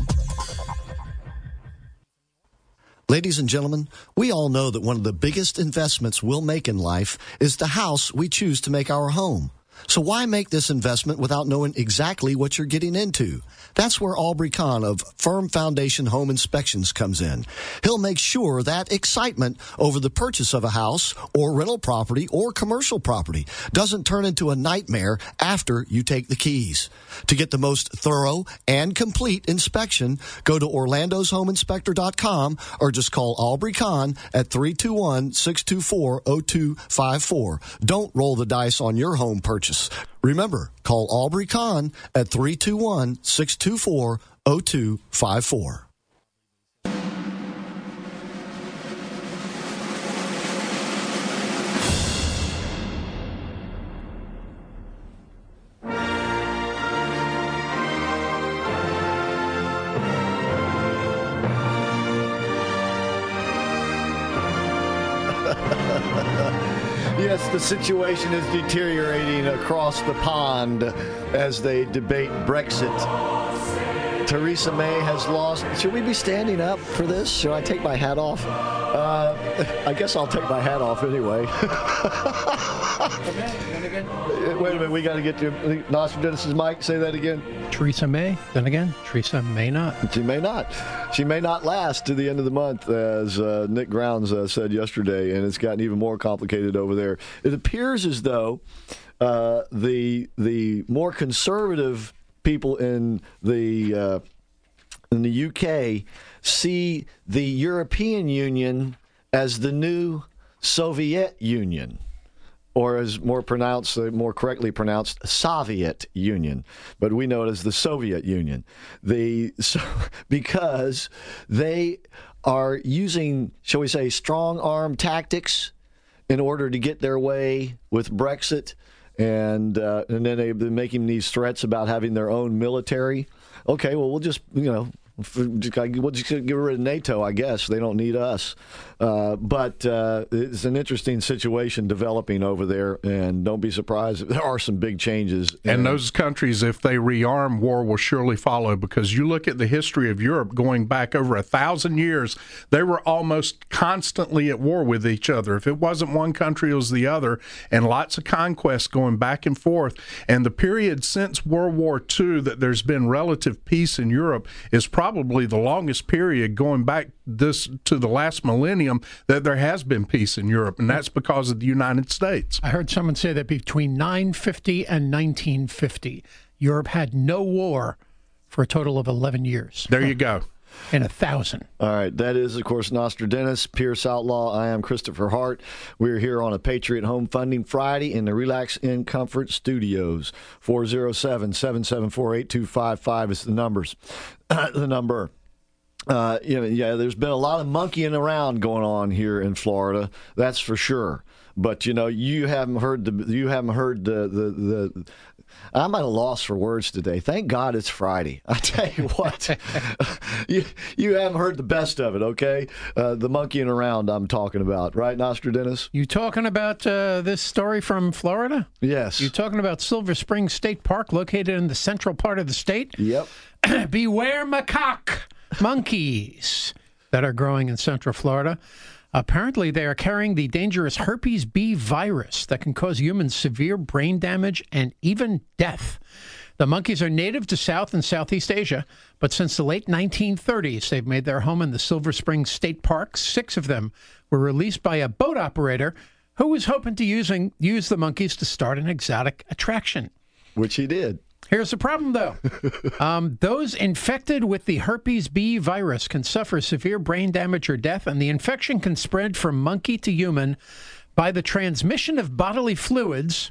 Ladies and gentlemen, we all know that one of the biggest investments we'll make in life is the house we choose to make our home. So why make this investment without knowing exactly what you're getting into? That's where Aubrey Kahn of Firm Foundation Home Inspections comes in. He'll make sure that excitement over the purchase of a house or rental property or commercial property doesn't turn into a nightmare after you take the keys. To get the most thorough and complete inspection, go to orlandoshomeinspector.com or just call Aubrey Kahn at 321-624-0254. Don't roll the dice on your home purchase. Remember, call Aubrey Kahn at 321-624-0254. Yes, the situation is deteriorating across the pond as they debate Brexit. Theresa May has lost. Should we be standing up for this? Should I take my hat off? I guess I'll take my hat off anyway. Wait a minute, we got to get to Nostradamus' mic. Say that again. Theresa May. Then again, Theresa may not. She may not. She may not last to the end of the month, as Nick Grounds said yesterday, and it's gotten even more complicated over there. It appears as though the more conservative people in the UK see the European Union as the new Soviet Union, or as more correctly pronounced, Soviet Union. But we know it as the Soviet Union. Because they are using, shall we say, strong-arm tactics in order to get their way with Brexit, and then they've been making these threats about having their own military. Okay, well, we'll just, We'll just get rid of NATO, I guess. They don't need us. But it's an interesting situation developing over there, and don't be surprised if there are some big changes. And those countries, if they rearm, war will surely follow, because you look at the history of Europe going back over 1,000 years, they were almost constantly at war with each other. If it wasn't one country, it was the other, and lots of conquests going back and forth. And the period since World War II that there's been relative peace in Europe is probably the longest period going back to the last millennium that there has been peace in Europe, and that's because of the United States. I heard someone say that between 950 and 1950, Europe had no war for a total of 11 years. There you go. In 1,000. All right. That is, of course, Nostradamus, Pierce Outlaw. I am Christopher Hart. We're here on a Patriot Home Funding Friday in the Relax in Comfort Studios. 407-774-8255 is the number. There's been a lot of monkeying around going on here in Florida. That's for sure. But you haven't heard the I'm at a loss for words today. Thank God it's Friday. I tell you what, you haven't heard the best of it, okay? The monkeying around I'm talking about, right, Nostradamus? You talking about this story from Florida? Yes. You talking about Silver Spring State Park, located in the central part of the state? Yep. Beware macaque monkeys that are growing in Central Florida. Apparently, they are carrying the dangerous herpes B virus that can cause humans severe brain damage and even death. The monkeys are native to South and Southeast Asia, but since the late 1930s, they've made their home in the Silver Spring State Park. 6 of them were released by a boat operator who was hoping to use the monkeys to start an exotic attraction. Which he did. Here's the problem, though. Those infected with the herpes B virus can suffer severe brain damage or death, and the infection can spread from monkey to human by the transmission of bodily fluids.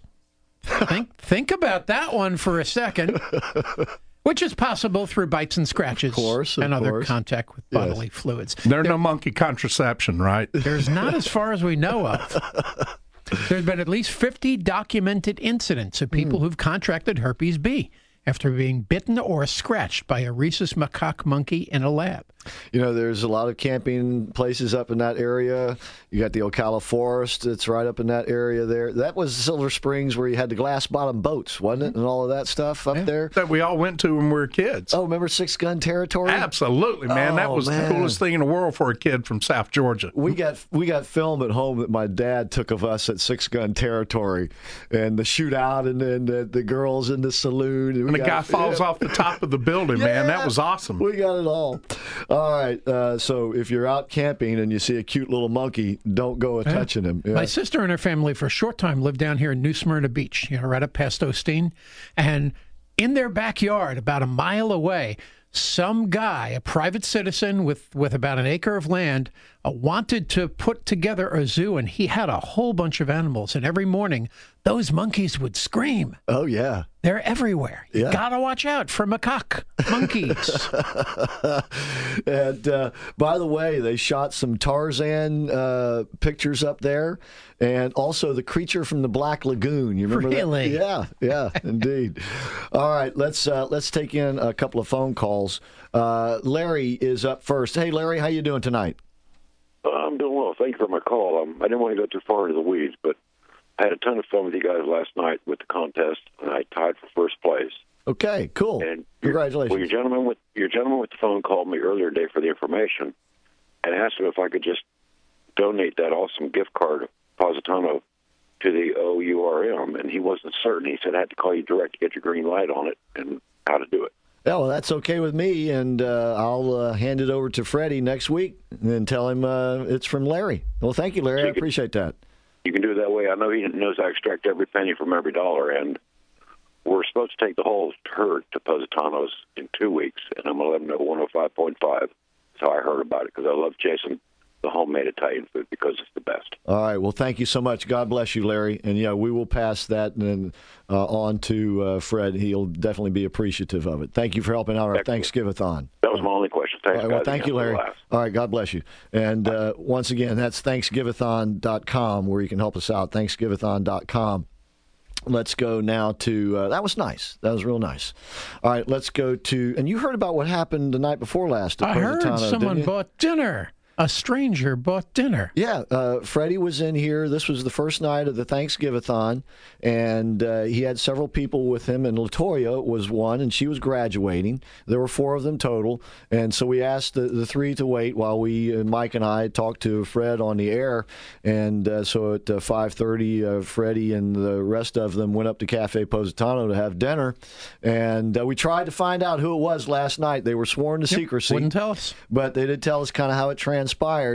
Think about that one for a second. Which is possible through bites and scratches, and other contact with bodily fluids. There's no monkey contraception, right? There's not, as far as we know of. There's been at least 50 documented incidents of people who've contracted herpes B after being bitten or scratched by a rhesus macaque monkey in a lab. There's a lot of camping places up in that area. You got the Ocala Forest that's right up in that area there. That was Silver Springs where you had the glass-bottom boats, wasn't it? And all of that stuff up there. That we all went to when we were kids. Oh, remember Six Gun Territory? Absolutely, man. That was the coolest thing in the world for a kid from South Georgia. We got film at home that my dad took of us at Six Gun Territory, and the shootout, and then the girls in the saloon. And the guy falls off the top of the building, man. That was awesome. We got it all. All right, so if you're out camping and you see a cute little monkey, don't go touching him. Yeah. My sister and her family for a short time lived down here in New Smyrna Beach, right up past Osteen. And in their backyard, about a mile away, some guy, a private citizen with about an acre of land, wanted to put together a zoo, and he had a whole bunch of animals. And every morning, those monkeys would scream. Oh, yeah. They're everywhere. You gotta watch out for macaque monkeys. And by the way, they shot some Tarzan pictures up there, and also the creature from the Black Lagoon. You remember really? that? Yeah, indeed. All right, let's take in a couple of phone calls. Larry is up first. Hey, Larry, how you doing tonight? I'm doing well. Thank you for my call. I didn't want to go too far into the weeds, but I had a ton of fun with you guys last night with the contest, and I tied for first place. Okay, cool. And congratulations. Well, your gentleman with the phone called me earlier today for the information, and asked him if I could just donate that awesome gift card, Positano, to the OURM, and he wasn't certain. He said I had to call you direct to get your green light on it and how to do it. Yeah, well, that's okay with me, and I'll hand it over to Freddie next week and tell him it's from Larry. Well, thank you, Larry. I appreciate that. You can do it that way. I know he knows I extract every penny from every dollar, and we're supposed to take the whole herd to Positano's in 2 weeks, and I'm going to let them know 105.5. That's how I heard about it, because I love chasing the homemade Italian food because it's the best. All right. Well, thank you so much. God bless you, Larry. And, we will pass that on to Fred. He'll definitely be appreciative of it. Thank you for helping out our Thanksgiving-a-thon. That was my only question. Thanks, guys. Well, thank you, Larry. All right. God bless you. And once again, that's Thanksgiving-a-thon.com where you can help us out, Thanksgiving-a-thon.com. Let's go now to that was nice. That was real nice. All right, let's go to, and you heard about what happened the night before last at I heard Positano, someone bought dinner. A stranger bought dinner. Yeah, Freddie was in here. This was the first night of the Thanksgiving-a-thon, and he had several people with him, and LaToya was one, and she was graduating. There were 4 of them total, and so we asked the 3 to wait while Mike and I talked to Fred on the air, and so at 5:30, Freddie and the rest of them went up to Cafe Positano to have dinner, and we tried to find out who it was last night. They were sworn to secrecy. Wouldn't tell us. But they did tell us kind of how it transpired.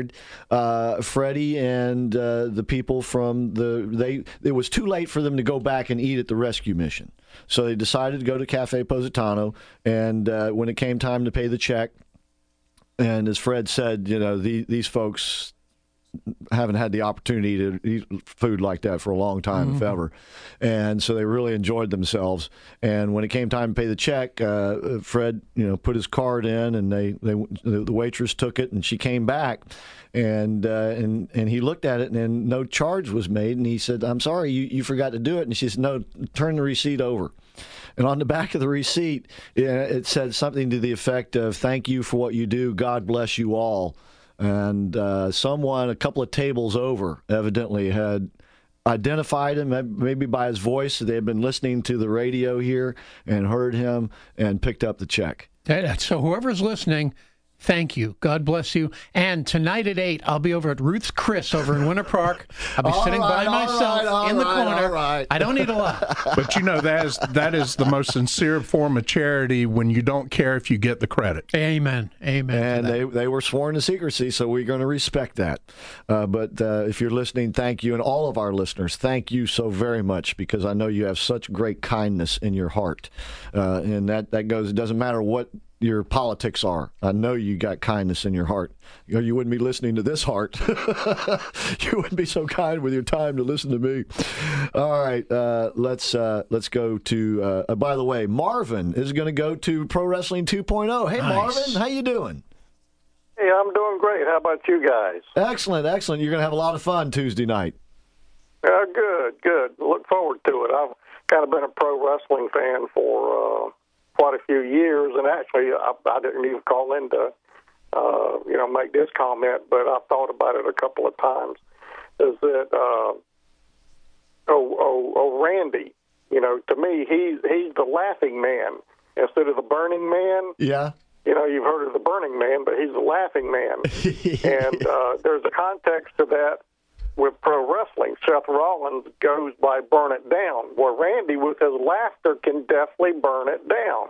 Freddie and the people from it was too late for them to go back and eat at the rescue mission. So they decided to go to Cafe Positano, and when it came time to pay the check, and as Fred said, these folks haven't had the opportunity to eat food like that for a long time, if ever. And so they really enjoyed themselves. And when it came time to pay the check, Fred, put his card in, and the waitress took it, and she came back, and he looked at it, and no charge was made. And he said, "I'm sorry, you forgot to do it." And she said, "No, turn the receipt over." And on the back of the receipt, it said something to the effect of, "Thank you for what you do. God bless you all." And someone a couple of tables over evidently had identified him, maybe by his voice. They had been listening to the radio here and heard him and picked up the check. So whoever's listening, thank you. God bless you. And tonight at 8, I'll be over at Ruth's Chris over in Winter Park. I'll be sitting by myself in the corner. I don't need a lot. But that is the most sincere form of charity when you don't care if you get the credit. Amen. And they were sworn to secrecy, so we're going to respect that. But if you're listening, thank you. And all of our listeners, thank you so very much, because I know you have such great kindness in your heart. And that goes, it doesn't matter what your politics are. I know you got kindness in your heart. You wouldn't be listening to this heart. You wouldn't be so kind with your time to listen to me. All right, let's go to. By the way, Marvin is going to go to Pro Wrestling 2.0. Hey, nice. Marvin, how you doing? Hey, I'm doing great. How about you guys? Excellent. You're going to have a lot of fun Tuesday night. Good. Look forward to it. I've kind of been a pro wrestling fan for quite a few years, and actually I didn't even call in to make this comment, but I've thought about it a couple of times. Is that Randy? To me, he's the laughing man instead of the burning man. Yeah. You've heard of the Burning Man, but he's the laughing man. And there's a context to that with pro wrestling. Seth Rollins goes by burn it down, where Randy, with his laughter, can definitely burn it down.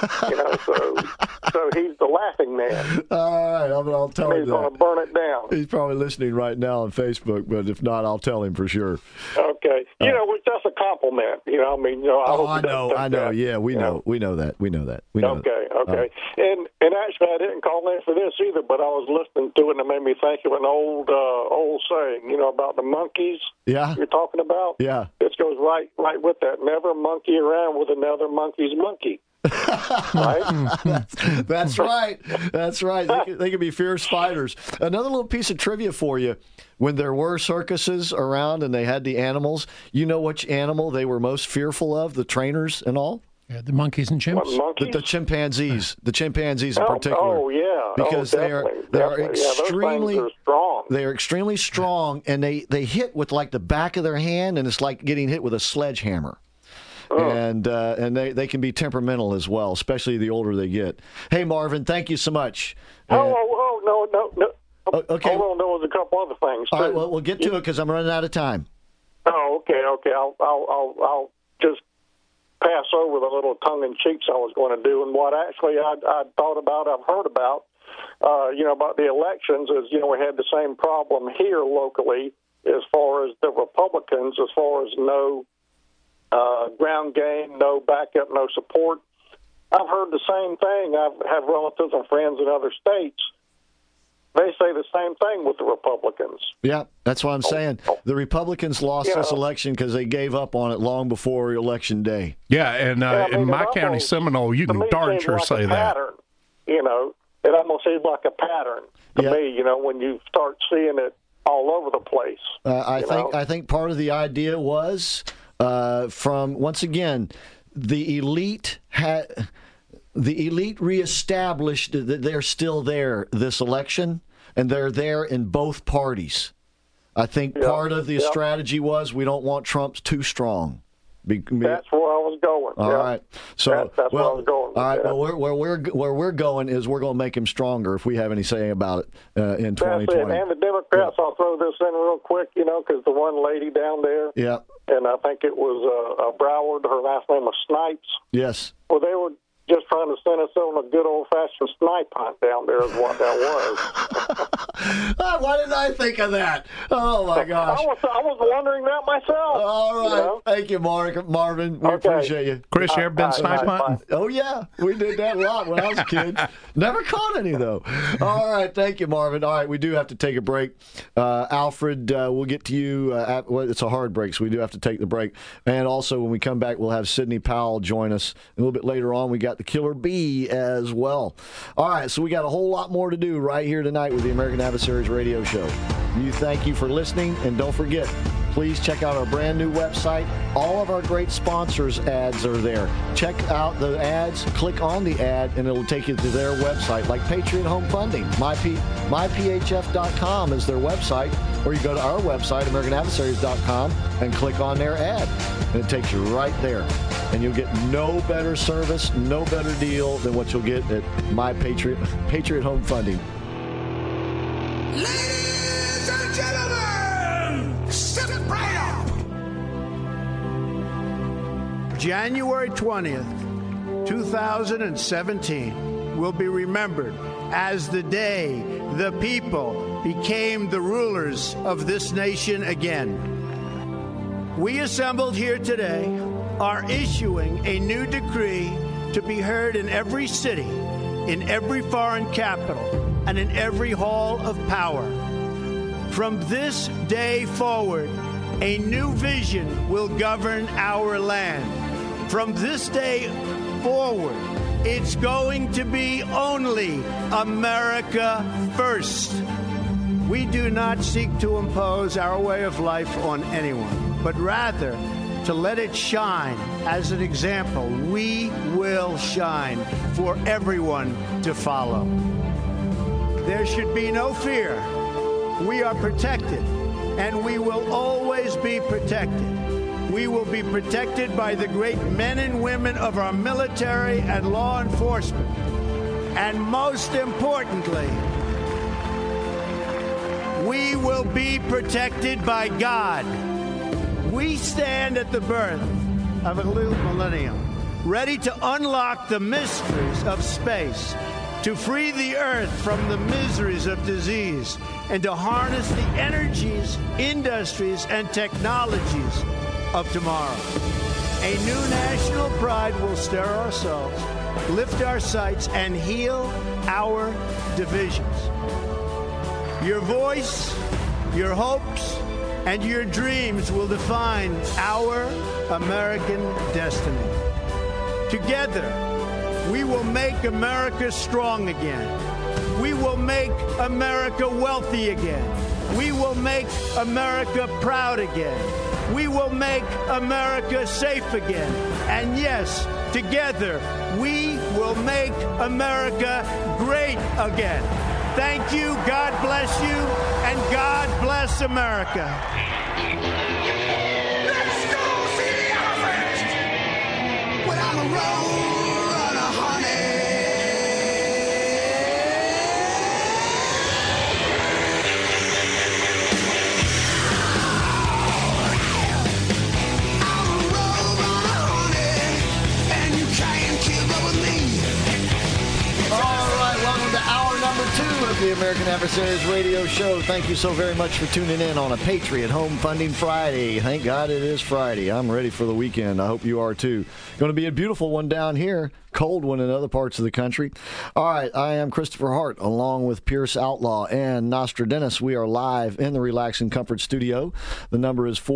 So he's the laughing man. All right, I'll tell him he's going to burn it down. He's probably listening right now on Facebook, but if not, I'll tell him for sure. Okay. That's a compliment. I know. Yeah, we know that. Okay. And actually, I didn't call in for this either, but I was listening to it, and it made me think of an old saying, about the monkeys. Yeah. You're talking about. Yeah. This goes right with that. Never monkey around with another monkey's monkey. Right? That's right. They can be fierce fighters. Another little piece of trivia for you. When there were circuses around and they had the animals, you know which animal they were most fearful of, the trainers and all? Yeah, the monkeys and chimps. The chimpanzees. The chimpanzees in particular. Oh, yeah. Because they are extremely those things are strong. They are extremely strong, and they hit with like the back of their hand, and it's like getting hit with a sledgehammer. And they can be temperamental as well, especially the older they get. Hey, Marvin, thank you so much. No. Okay. Hold on, there was a couple other things, too. All right, well, we'll get to it because I'm running out of time. Oh, okay. I'll just pass over the little tongue-in-cheeks I was going to do, and what actually I thought about, I've heard about, about the elections is, we had the same problem here locally as far as the Republicans, as far as no ground game, no backup, no support. I've heard the same thing. I have relatives and friends in other states. They say the same thing with the Republicans. Yeah, that's what I'm saying. The Republicans lost this election because they gave up on it long before Election Day. Yeah, and in my county, Seminole, you can darn sure say that. Pattern, it almost seems like a pattern to me, when you start seeing it all over the place. I think part of the idea was from, once again, the elite reestablished that they're still there this election, and they're there in both parties. I think part of the strategy was we don't want Trump too strong. That's where I was going. All right. So that's where I was going. All right. Well, where we're going is we're going to make him stronger if we have any say about it in 2020. That's it. And the Democrats, I'll throw this in real quick, because the one lady down there, and I think it was Broward, her last name was Snipes. Yes. Well, they were just trying to send us on a good old-fashioned snipe hunt down there is what that was. Why didn't I think of that? Oh, my gosh. I was wondering that myself. All right. Thank you, Marvin. We appreciate you. Chris, you ever been snipe hunting? Oh, yeah. We did that a lot when I was a kid. Never caught any, though. All right. Thank you, Marvin. All right. We do have to take a break. Alfred, we'll get to you. It's a hard break, so we do have to take the break. And also, when we come back, we'll have Sidney Powell join us. A little bit later on, we got the Killer Bee as well. All right, so we got a whole lot more to do right here tonight with the American Adversaries Radio Show. Thank you for listening, and don't forget, please check out our brand new website. All of our great sponsors' ads are there. Check out the ads, click on the ad, and it'll take you to their website, like Patriot Home Funding. MyPHF.com is their website, or you go to our website, AmericanAdversaries.com, and click on their ad, and it takes you right there. And you'll get no better service, no better deal than what you'll get at Patriot Home Funding. Ladies and gentlemen, step right up. January 20th, 2017 will be remembered as the day the people became the rulers of this nation again. We assembled here today are issuing a new decree to be heard in every city, in every foreign capital, and in every hall of power. From this day forward, a new vision will govern our land. From this day forward, it's going to be only America first. We do not seek to impose our way of life on anyone, but rather to let it shine as an example. We will shine for everyone to follow. There should be no fear. We are protected, and we will always be protected. We will be protected by the great men and women of our military and law enforcement. And most importantly, we will be protected by God. We stand at the birth of a new millennium, ready to unlock the mysteries of space, to free the earth from the miseries of disease, and to harness the energies, industries, and technologies of tomorrow. A new national pride will stir our souls, lift our sights, and heal our divisions. Your voice, your hopes, and your dreams will define our American destiny. Together, we will make America strong again. We will make America wealthy again. We will make America proud again. We will make America safe again. And yes, together, we will make America great again. Thank you, God bless you, and God bless America. Let's go see the elephant. When I'm a road runner, honey. I'm a road runner, honey, and you can't keep up with me. All right, welcome to hour number 2 of the American Adversaries Radio Show. Thank you so very much for tuning in on a Patriot Home Funding Friday. Thank God it is Friday. I'm ready for the weekend. I hope you are too. Going to be a beautiful one down here. Cold one in other parts of the country. All right, I am Christopher Hart, along with Pierce Outlaw and Nostradamus. We are live in the Relax and Comfort studio. The number is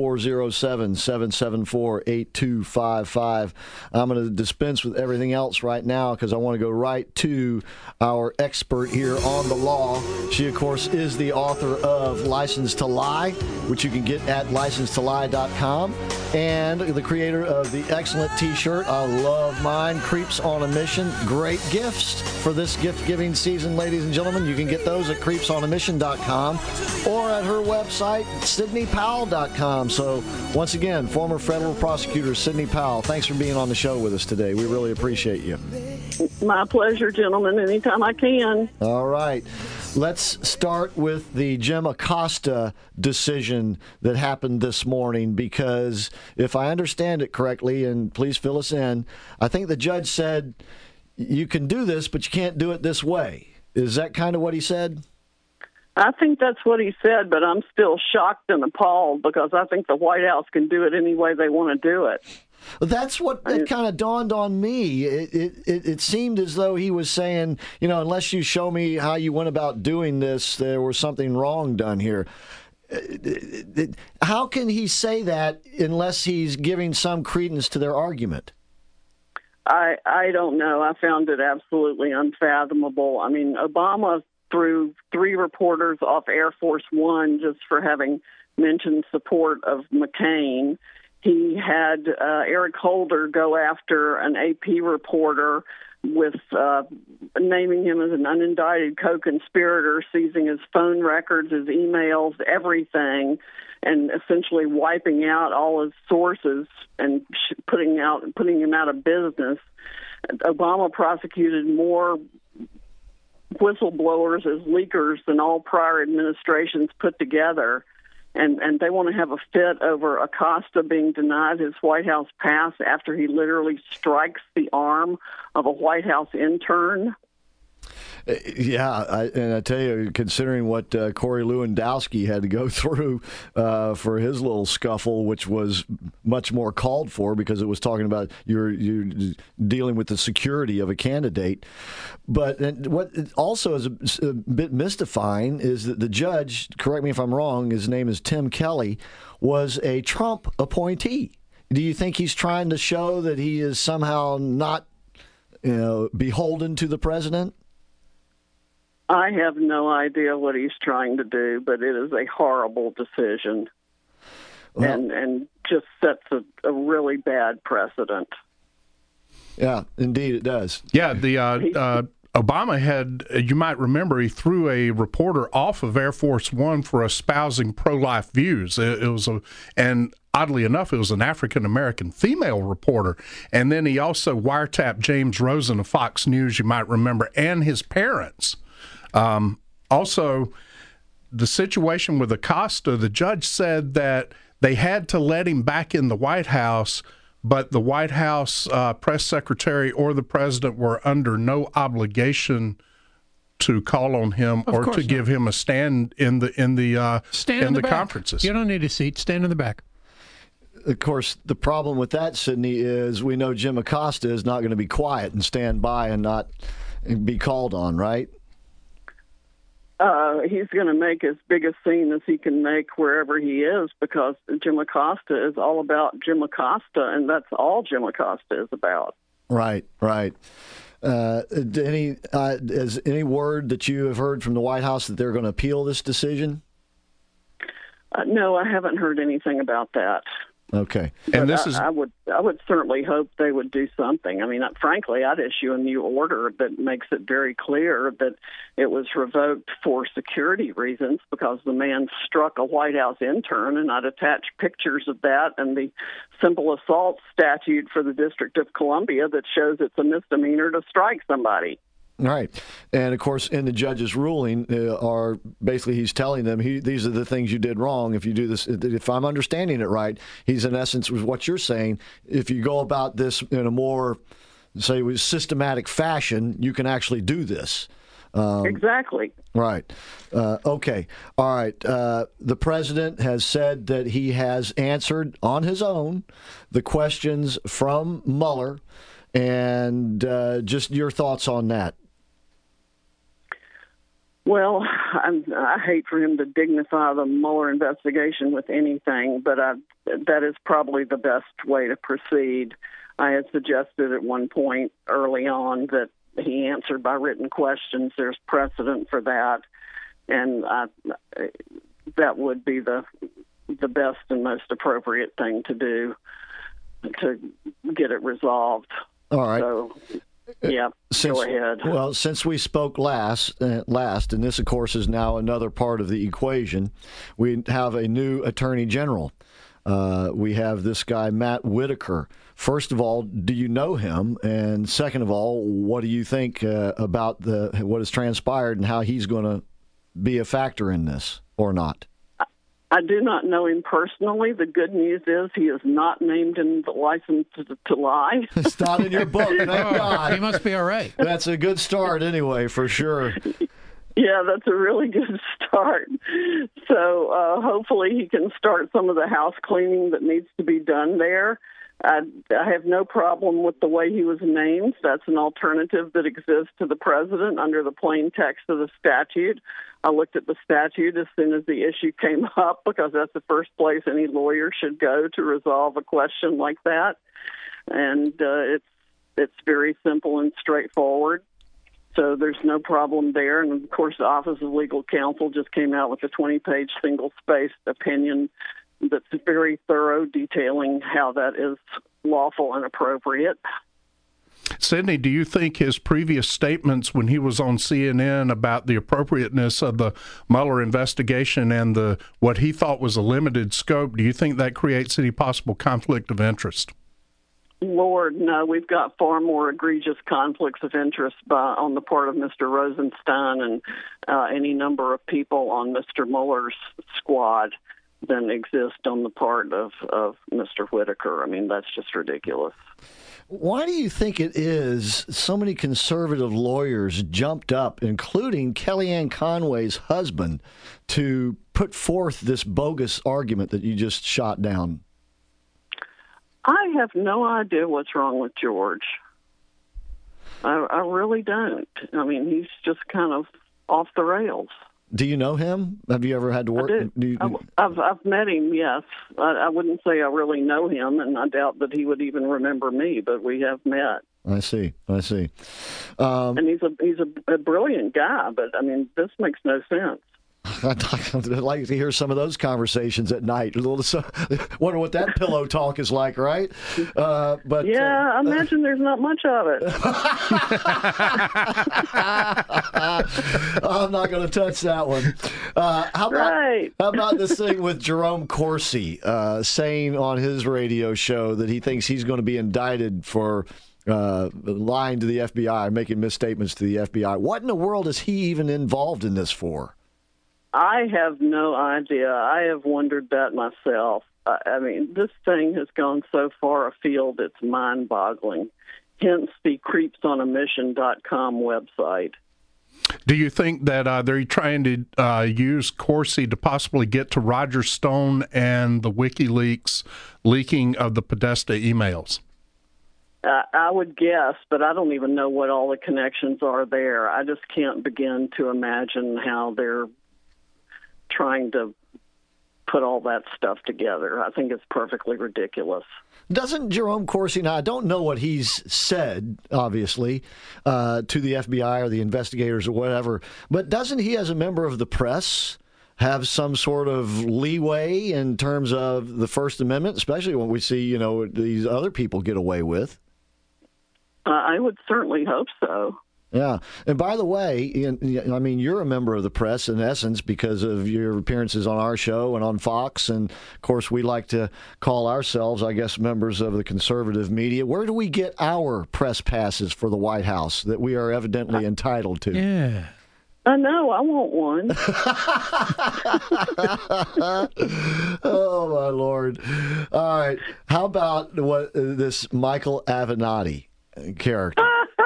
407-774-8255. I'm going to dispense with everything else right now because I want to go right to our expert here on the law. law. She, of course, is the author of License to Lie, which you can get at licensetolie.com, and the creator of the excellent T-shirt. I love mine. Creeps on a Mission. Great gifts for this gift-giving season, ladies and gentlemen. You can get those at creepsonamission.com or at her website, sydneypowell.com. So, once again, former federal prosecutor Sidney Powell, thanks for being on the show with us today. We really appreciate you. My pleasure, gentlemen. Anytime I can. All right. Let's start with the Jim Acosta decision that happened this morning, because if I understand it correctly, and please fill us in, I think the judge said you can do this, but you can't do it this way. Is that kind of what he said? I think that's what he said, but I'm still shocked and appalled because I think the White House can do it any way they want to do it. That's what it kind of dawned on me. It seemed as though he was saying, unless you show me how you went about doing this, there was something wrong done here. How can he say that unless he's giving some credence to their argument? I don't know. I found it absolutely unfathomable. I mean, Obama threw 3 reporters off Air Force One just for having mentioned support of McCain. He had Eric Holder go after an AP reporter with naming him as an unindicted co-conspirator, seizing his phone records, his emails, everything, and essentially wiping out all his sources and putting him out of business. Obama prosecuted more whistleblowers as leakers than all prior administrations put together. And they want to have a fit over Acosta being denied his White House pass after he literally strikes the arm of a White House intern. Yeah, and I tell you, considering what Corey Lewandowski had to go through for his little scuffle, which was much more called for because it was talking about you're dealing with the security of a candidate. But what also is a bit mystifying is that the judge, correct me if I'm wrong, his name is Tim Kelly, was a Trump appointee. Do you think he's trying to show that he is somehow not, beholden to the president? I have no idea what he's trying to do, but it is a horrible decision, and just sets a really bad precedent. Yeah, indeed it does. Yeah, the Obama had, you might remember, he threw a reporter off of Air Force One for espousing pro-life views. And oddly enough, it was an African-American female reporter. And then he also wiretapped James Rosen of Fox News, you might remember, and his parents. Also, the situation with Acosta, the judge said that they had to let him back in the White House, but the White House press secretary or the president were under no obligation to call on him or to give him a stand in the conferences. You don't need a seat. Stand in the back. Of course, the problem with that, Sidney, is we know Jim Acosta is not going to be quiet and stand by and not be called on, right? He's going to make as big a scene as he can make wherever he is, because Jim Acosta is all about Jim Acosta, and that's all Jim Acosta is about. Right. Is any word that you have heard from the White House that they're going to appeal this decision? No, I haven't heard anything about that. Okay. And I would certainly hope they would do something. I mean, frankly, I'd issue a new order that makes it very clear that it was revoked for security reasons because the man struck a White House intern, and I'd attach pictures of that and the simple assault statute for the District of Columbia that shows it's a misdemeanor to strike somebody. Right. And, of course, in the judge's ruling, basically he's telling them, these are the things you did wrong. If you do this, if I'm understanding it right, he's in essence, what you're saying, if you go about this in a more, say, systematic fashion, you can actually do this. Exactly. Right. Okay. All right. The president has said that he has answered on his own the questions from Mueller, and just your thoughts on that. Well, I hate for him to dignify the Mueller investigation with anything, but that is probably the best way to proceed. I had suggested at one point early on that he answered by written questions. There's precedent for that, and that would be the best and most appropriate thing to do to get it resolved. All right. So, yeah, go ahead. Well, since we spoke last, and this, of course, is now another part of the equation, we have a new Attorney General. We have this guy, Matt Whitaker. First of all, do you know him? And second of all, what do you think about what has transpired and how he's going to be a factor in this or not? I do not know him personally. The good news is he is not named in the license to lie. It's not in your book, thank God. He must be all right. That's a good start anyway, for sure. Yeah, that's a really good start. So hopefully he can start some of the house cleaning that needs to be done there. I have no problem with the way he was named. That's an alternative that exists to the president under the plain text of the statute. I looked at the statute as soon as the issue came up because that's the first place any lawyer should go to resolve a question like that. And it's very simple and straightforward. So there's no problem there. And, of course, the Office of Legal Counsel just came out with a 20-page single-spaced opinion that's very thorough, detailing how that is lawful and appropriate. Sidney, do you think his previous statements when he was on CNN about the appropriateness of the Mueller investigation and what he thought was a limited scope, do you think that creates any possible conflict of interest? Lord, no, we've got far more egregious conflicts of interest on the part of Mr. Rosenstein and any number of people on Mr. Mueller's squad than exist on the part of Mr. Whitaker. I mean, that's just ridiculous. Why do you think it is so many conservative lawyers jumped up, including Kellyanne Conway's husband, to put forth this bogus argument that you just shot down? I have no idea what's wrong with George. I really don't. I mean, he's just kind of off the rails. Do you know him? Have you ever had to work? I do. I've met him, yes. I wouldn't say I really know him, and I doubt that he would even remember me, but we have met. I see. And he's a brilliant guy, but, I mean, this makes no sense. I'd like to hear some of those conversations at night. Wonder what that pillow talk is like, right? But yeah, I imagine there's not much of it. I'm not going to touch that one. How about this thing with Jerome Corsi saying on his radio show that he thinks he's going to be indicted for lying to the FBI, making misstatements to the FBI? What in the world is he even involved in this for? I have no idea. I have wondered that myself. I mean, this thing has gone so far afield, it's mind-boggling. Hence the creepsonamission.com website. Do you think that they're trying to use Corsi to possibly get to Roger Stone and the WikiLeaks leaking of the Podesta emails? I would guess, but I don't even know what all the connections are there. I just can't begin to imagine how they're trying to put all that stuff together. I think it's perfectly ridiculous. Doesn't Jerome Corsi, now I don't know what he's said, obviously, to the FBI or the investigators or whatever, but doesn't he, as a member of the press, have some sort of leeway in terms of the First Amendment, especially when we see, these other people get away with? I would certainly hope so. Yeah. And by the way, I mean, you're a member of the press in essence because of your appearances on our show and on Fox. And, of course, we like to call ourselves, I guess, members of the conservative media. Where do we get our press passes for the White House that we are evidently entitled to? Yeah. No, I want one. Oh, my Lord. All right. How about this Michael Avenatti character?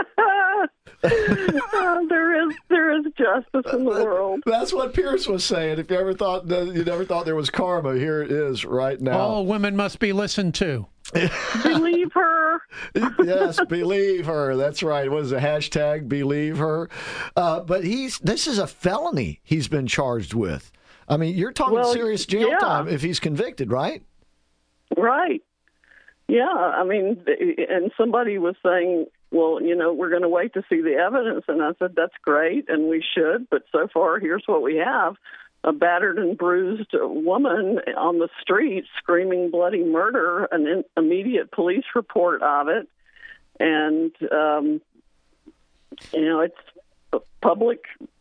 There is justice in the world. That's what Pierce was saying. If you never thought there was karma, here it is right now. All women must be listened to. Believe her. Yes, believe her. That's right. What is the hashtag? Believe her. But this is a felony he's been charged with. I mean, you're talking serious jail time if he's convicted, right? Right. Yeah, I mean, and somebody was saying well, we're going to wait to see the evidence. And I said, that's great, and we should. But so far, here's what we have. A battered and bruised woman on the street screaming bloody murder, an immediate police report of it. And, it's a public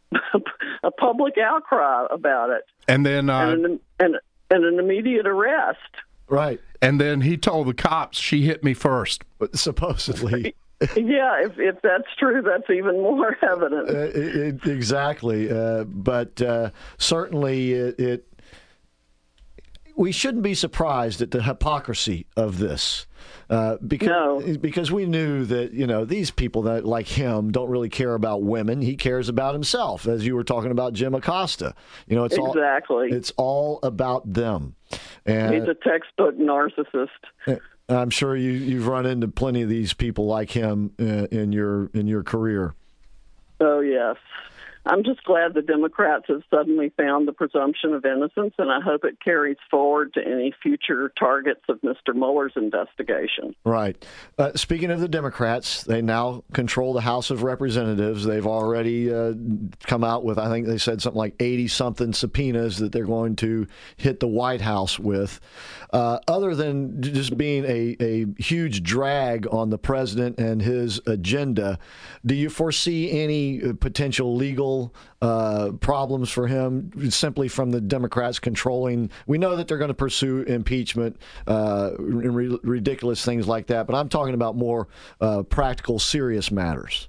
outcry about it. And then and an immediate arrest. Right. And then he told the cops she hit me first. Supposedly. Yeah, if that's true, that's even more evidence. Exactly. But certainly we shouldn't be surprised at the hypocrisy of this. Because we knew that, these people that like him don't really care about women. He cares about himself, as you were talking about Jim Acosta. It's exactly. It's all about them. And he's a textbook narcissist. I'm sure you've run into plenty of these people like him in your career. Oh, yes. I'm just glad the Democrats have suddenly found the presumption of innocence, and I hope it carries forward to any future targets of Mr. Mueller's investigation. Right. Speaking of the Democrats, they now control the House of Representatives. They've already come out with, I think they said something like 80-something subpoenas that they're going to hit the White House with. Other than just being a huge drag on the president and his agenda, do you foresee any potential legal problems for him simply from the Democrats controlling? We know that they're going to pursue impeachment and ridiculous things like that, but I'm talking about more practical, serious matters.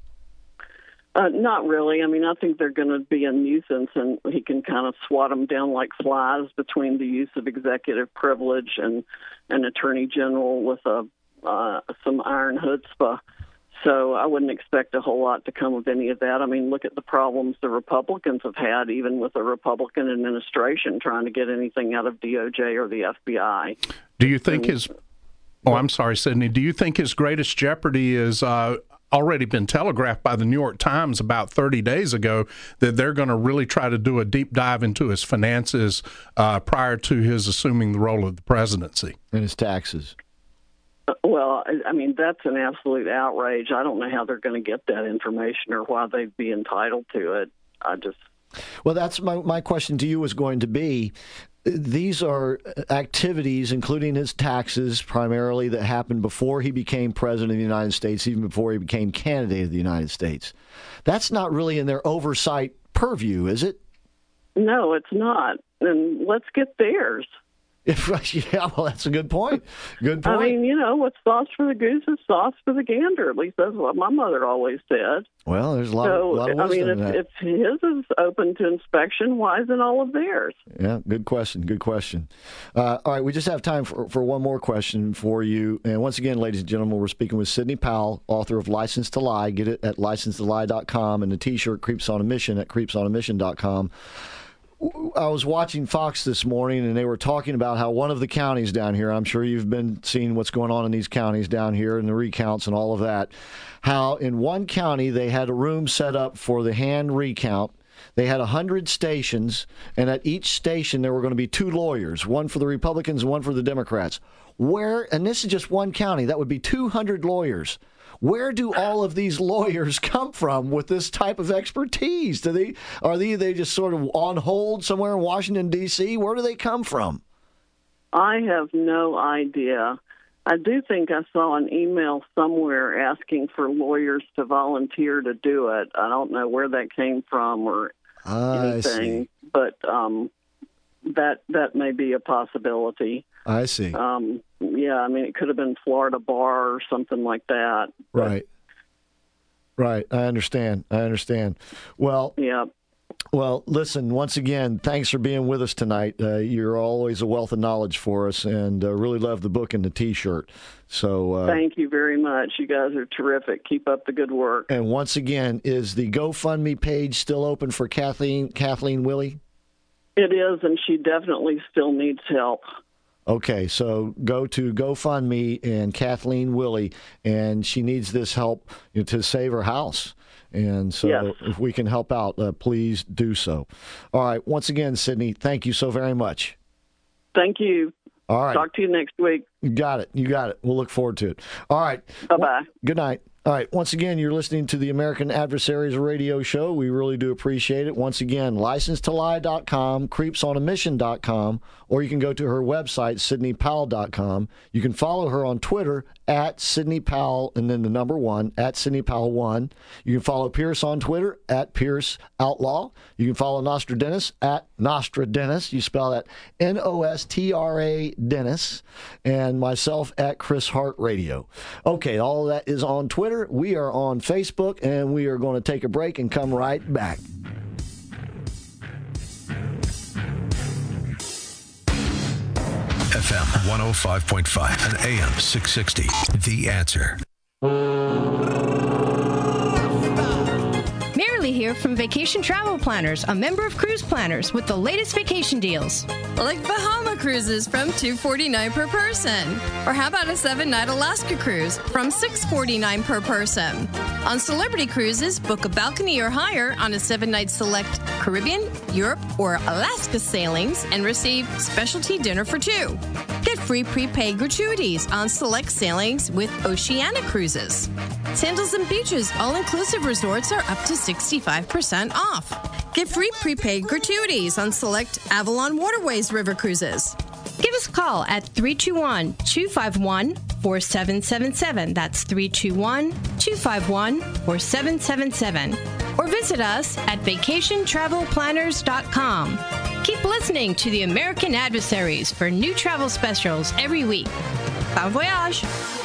Not really. I mean, I think they're going to be a nuisance, and he can kind of swat them down like flies between the use of executive privilege and an attorney general with some iron chutzpah. So I wouldn't expect a whole lot to come of any of that. I mean, look at the problems the Republicans have had, even with a Republican administration, trying to get anything out of DOJ or the FBI. Do you think I'm sorry, Sidney. Do you think his greatest jeopardy is already been telegraphed by the New York Times about 30 days ago, that they're going to really try to do a deep dive into his finances prior to his assuming the role of the presidency? And his taxes. Well, I mean, that's an absolute outrage. I don't know how they're going to get that information or why they'd be entitled to it. Well, that's my question to you was going to be, these are activities, including his taxes, primarily that happened before he became president of the United States, even before he became candidate of the United States. That's not really in their oversight purview, is it? No, it's not. And let's get theirs. Yeah, well, that's a good point. Good point. I mean, what's sauce for the goose is sauce for the gander. At least that's what my mother always said. Well, there's a lot of wisdom in that. If his is open to inspection, why isn't all of theirs? Yeah, good question. Good question. All right, we just have time for one more question for you. And once again, ladies and gentlemen, we're speaking with Sidney Powell, author of License to Lie. Get it at license2lie.com, and the T-shirt Creeps on a Mission at creepsonamission.com. I was watching Fox this morning, and they were talking about how one of the counties down here, I'm sure you've been seeing what's going on in these counties down here and the recounts and all of that, how in one county they had a room set up for the hand recount. They had 100 stations, and at each station there were going to be 2 lawyers, one for the Republicans and one for the Democrats. And this is just one county, that would be 200 lawyers. Where do all of these lawyers come from with this type of expertise? Are they just sort of on hold somewhere in Washington, D.C.? Where do they come from? I have no idea. I do think I saw an email somewhere asking for lawyers to volunteer to do it. I don't know where that came from or anything, but that may be a possibility. I see. Yeah, I mean, it could have been Florida Bar or something like that. Right. Right. I understand. Well, yeah. Well, listen, once again, thanks for being with us tonight. You're always a wealth of knowledge for us, and really love the book and the T-shirt. So thank you very much. You guys are terrific. Keep up the good work. And once again, is the GoFundMe page still open for Kathleen Willey? It is, and she definitely still needs help. Okay, so go to GoFundMe and Kathleen Willey, and she needs this help to save her house. And so if we can help out, please do so. All right, once again, Sidney, thank you so very much. Thank you. All right. Talk to you next week. You got it. We'll look forward to it. All right. Bye-bye. Good night. All right. Once again, you're listening to the American Adversaries Radio Show. We really do appreciate it. Once again, licensedtolie.com, creepsonamission.com, or you can go to her website, sydneypowell.com. You can follow her on Twitter at Sydney Powell, and then the number 1, at Sydney Powell 1. You can follow Pierce on Twitter at Pierce Outlaw. You can follow Nostradennis at Nostradennis. You spell that Nostra Dennis. And myself at Chris Hart Radio. Okay, all of that is on Twitter. We are on Facebook, and we are going to take a break and come right back. FM 105.5 and AM 660. The Answer. Marilee here from Vacation Travel Planners, a member of Cruise Planners with the latest vacation deals. Like Bahama cruises from $249 per person. Or how about a 7-night Alaska cruise from $649 per person? On Celebrity Cruises, book a balcony or higher on a 7-night select Caribbean, Europe, or Alaska sailings and receive specialty dinner for 2. Get free prepaid gratuities on select sailings with Oceania Cruises. Sandals and Beaches all-inclusive resorts are up to 65% off. Get free prepaid gratuities on select Avalon Waterways River Cruises. Give us a call at 321-251-4777. That's 321-251-4777. Or visit us at vacationtravelplanners.com. Keep listening to the American Adversaries for new travel specials every week. Bon voyage!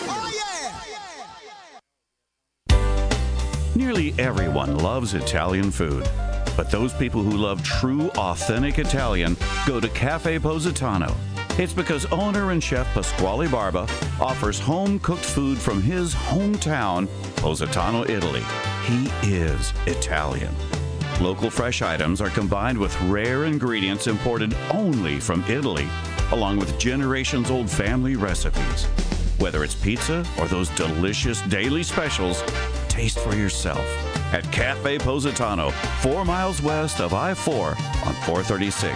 Nearly everyone loves Italian food. But those people who love true, authentic Italian go to Cafe Positano. It's because owner and chef Pasquale Barba offers home-cooked food from his hometown, Positano, Italy. He is Italian. Local fresh items are combined with rare ingredients imported only from Italy, along with generations-old family recipes. Whether it's pizza or those delicious daily specials, taste for yourself at Cafe Positano, 4 miles west of I-4 on 436.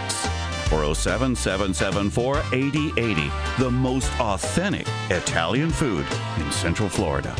407-774-8080. The most authentic Italian food in Central Florida.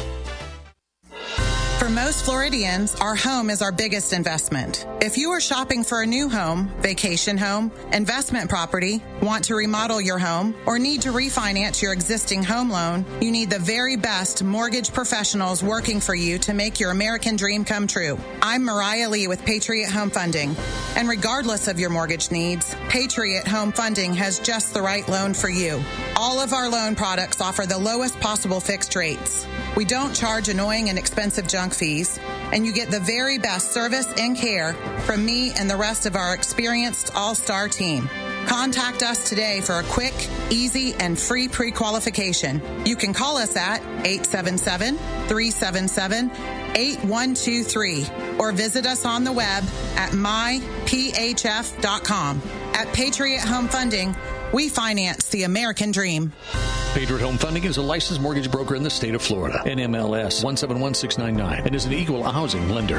For most Floridians, our home is our biggest investment. If you are shopping for a new home, vacation home, investment property, want to remodel your home, or need to refinance your existing home loan, you need the very best mortgage professionals working for you to make your American dream come true. I'm Mariah Lee with Patriot Home Funding. And regardless of your mortgage needs, Patriot Home Funding has just the right loan for you. All of our loan products offer the lowest possible fixed rates. We don't charge annoying and expensive junk fees, and you get the very best service and care from me and the rest of our experienced all-star team. Contact us today for a quick, easy, and free pre-qualification. You can call us at 877-377-8123 or visit us on the web at myphf.com. At Patriot Home Funding, we finance the American dream. Patriot Home Funding is a licensed mortgage broker in the state of Florida. NMLS 171699 and is an equal housing lender.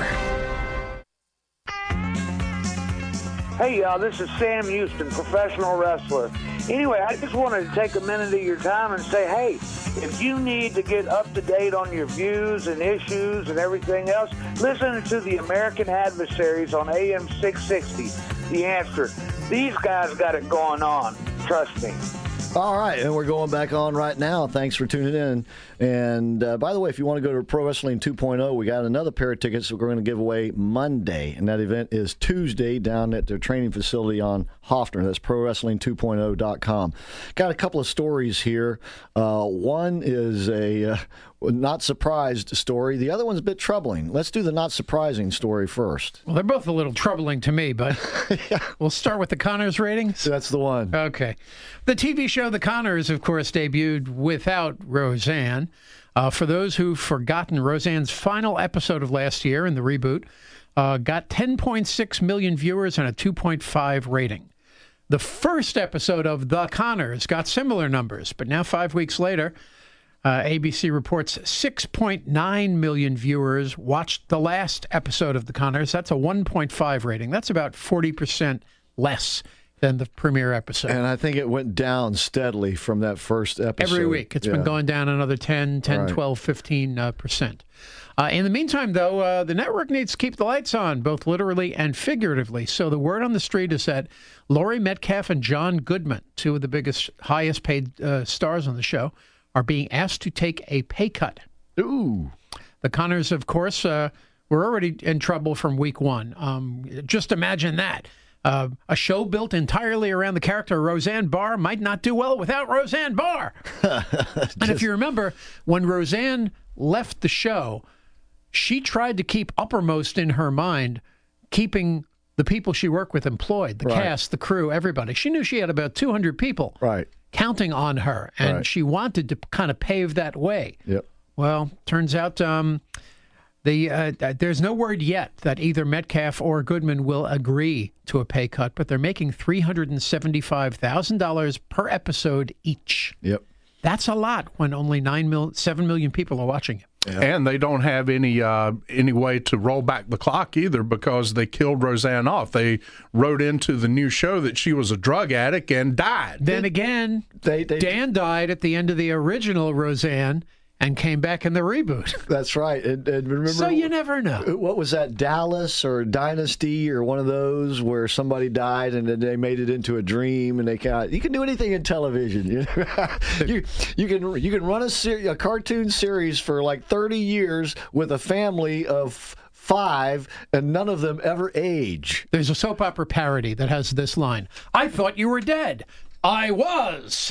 Hey, y'all, this is Sam Houston, professional wrestler. Anyway, I just wanted to take a minute of your time and say, hey, if you need to get up to date on your views and issues and everything else, listen to the American Adversaries on AM 660, The Answer. These guys got it going on. Trust me. All right, and we're going back on right now. Thanks for tuning in. And by the way, if you want to go to Pro Wrestling 2.0, we got another pair of tickets that we're going to give away Monday. And that event is Tuesday down at their training facility on Hoffner. That's ProWrestling2.0.com. Got a couple of stories here. One is a not surprised story. The other one's a bit troubling. Let's do the not surprising story first. Well, they're both a little troubling to me, but we'll start with the Connors ratings. That's the one. Okay. The TV show The Connors, of course, debuted without Roseanne. For those who've forgotten, Roseanne's final episode of last year in the reboot got 10.6 million viewers and a 2.5 rating. The first episode of The Connors got similar numbers, but now 5 weeks later, ABC reports 6.9 million viewers watched the last episode of The Connors. That's a 1.5 rating. That's about 40% less than the premiere episode. And I think it went down steadily from that first episode. Every week. It's been going down another 10, 12, 15%. In the meantime, though, the network needs to keep the lights on, both literally and figuratively. So the word on the street is that Laurie Metcalf and John Goodman, two of the biggest, highest paid stars on the show, are being asked to take a pay cut. Ooh. The Connors, of course, were already in trouble from week one. Just imagine that. A show built entirely around the character of Roseanne Barr might not do well without Roseanne Barr. And if you remember, when Roseanne left the show, she tried to keep uppermost in her mind keeping the people she worked with employed, the cast, the crew, everybody. She knew she had about 200 people counting on her, and she wanted to kind of pave that way. Yep. Well, turns out there's no word yet that either Metcalf or Goodman will agree to a pay cut, but they're making $375,000 per episode each. Yep. That's a lot when only 7 million people are watching it. Yeah. And they don't have any way to roll back the clock either because they killed Roseanne off. They wrote into the new show that she was a drug addict and died. Then again, Dan died at the end of the original Roseanne and came back in the reboot. That's right. And remember, so you never know. What was that, Dallas or Dynasty or one of those where somebody died and then they made it into a dream and you can do anything in television. You can run a cartoon series for like 30 years with a family of 5 and none of them ever age. There's a soap opera parody that has this line: "I thought you were dead. I was."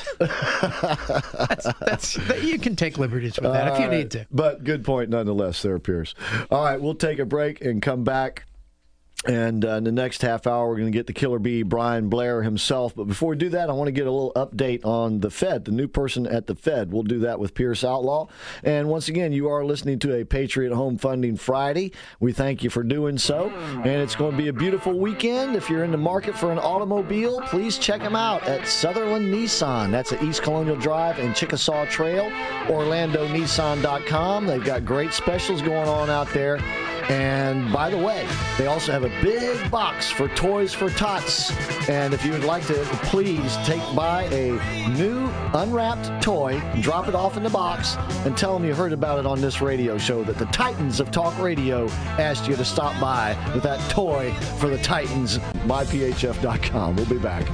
You can take liberties with that if you need to. But good point nonetheless there, Pierce. All right, we'll take a break and come back. And in the next half hour, we're going to get the Killer Bee, Brian Blair himself. But before we do that, I want to get a little update on the Fed, the new person at the Fed. We'll do that with Pierce Outlaw. And once again, you are listening to a Patriot Home Funding Friday. We thank you for doing so. And it's going to be a beautiful weekend. If you're in the market for an automobile, please check them out at Sutherland Nissan. That's at East Colonial Drive and Chickasaw Trail, OrlandoNissan.com. They've got great specials going on out there. And by the way, they also have a big box for Toys for Tots. And if you would like to, please buy a new unwrapped toy, drop it off in the box, and tell them you heard about it on this radio show, that the Titans of Talk Radio asked you to stop by with that toy for the Titans. MyPHF.com. We'll be back.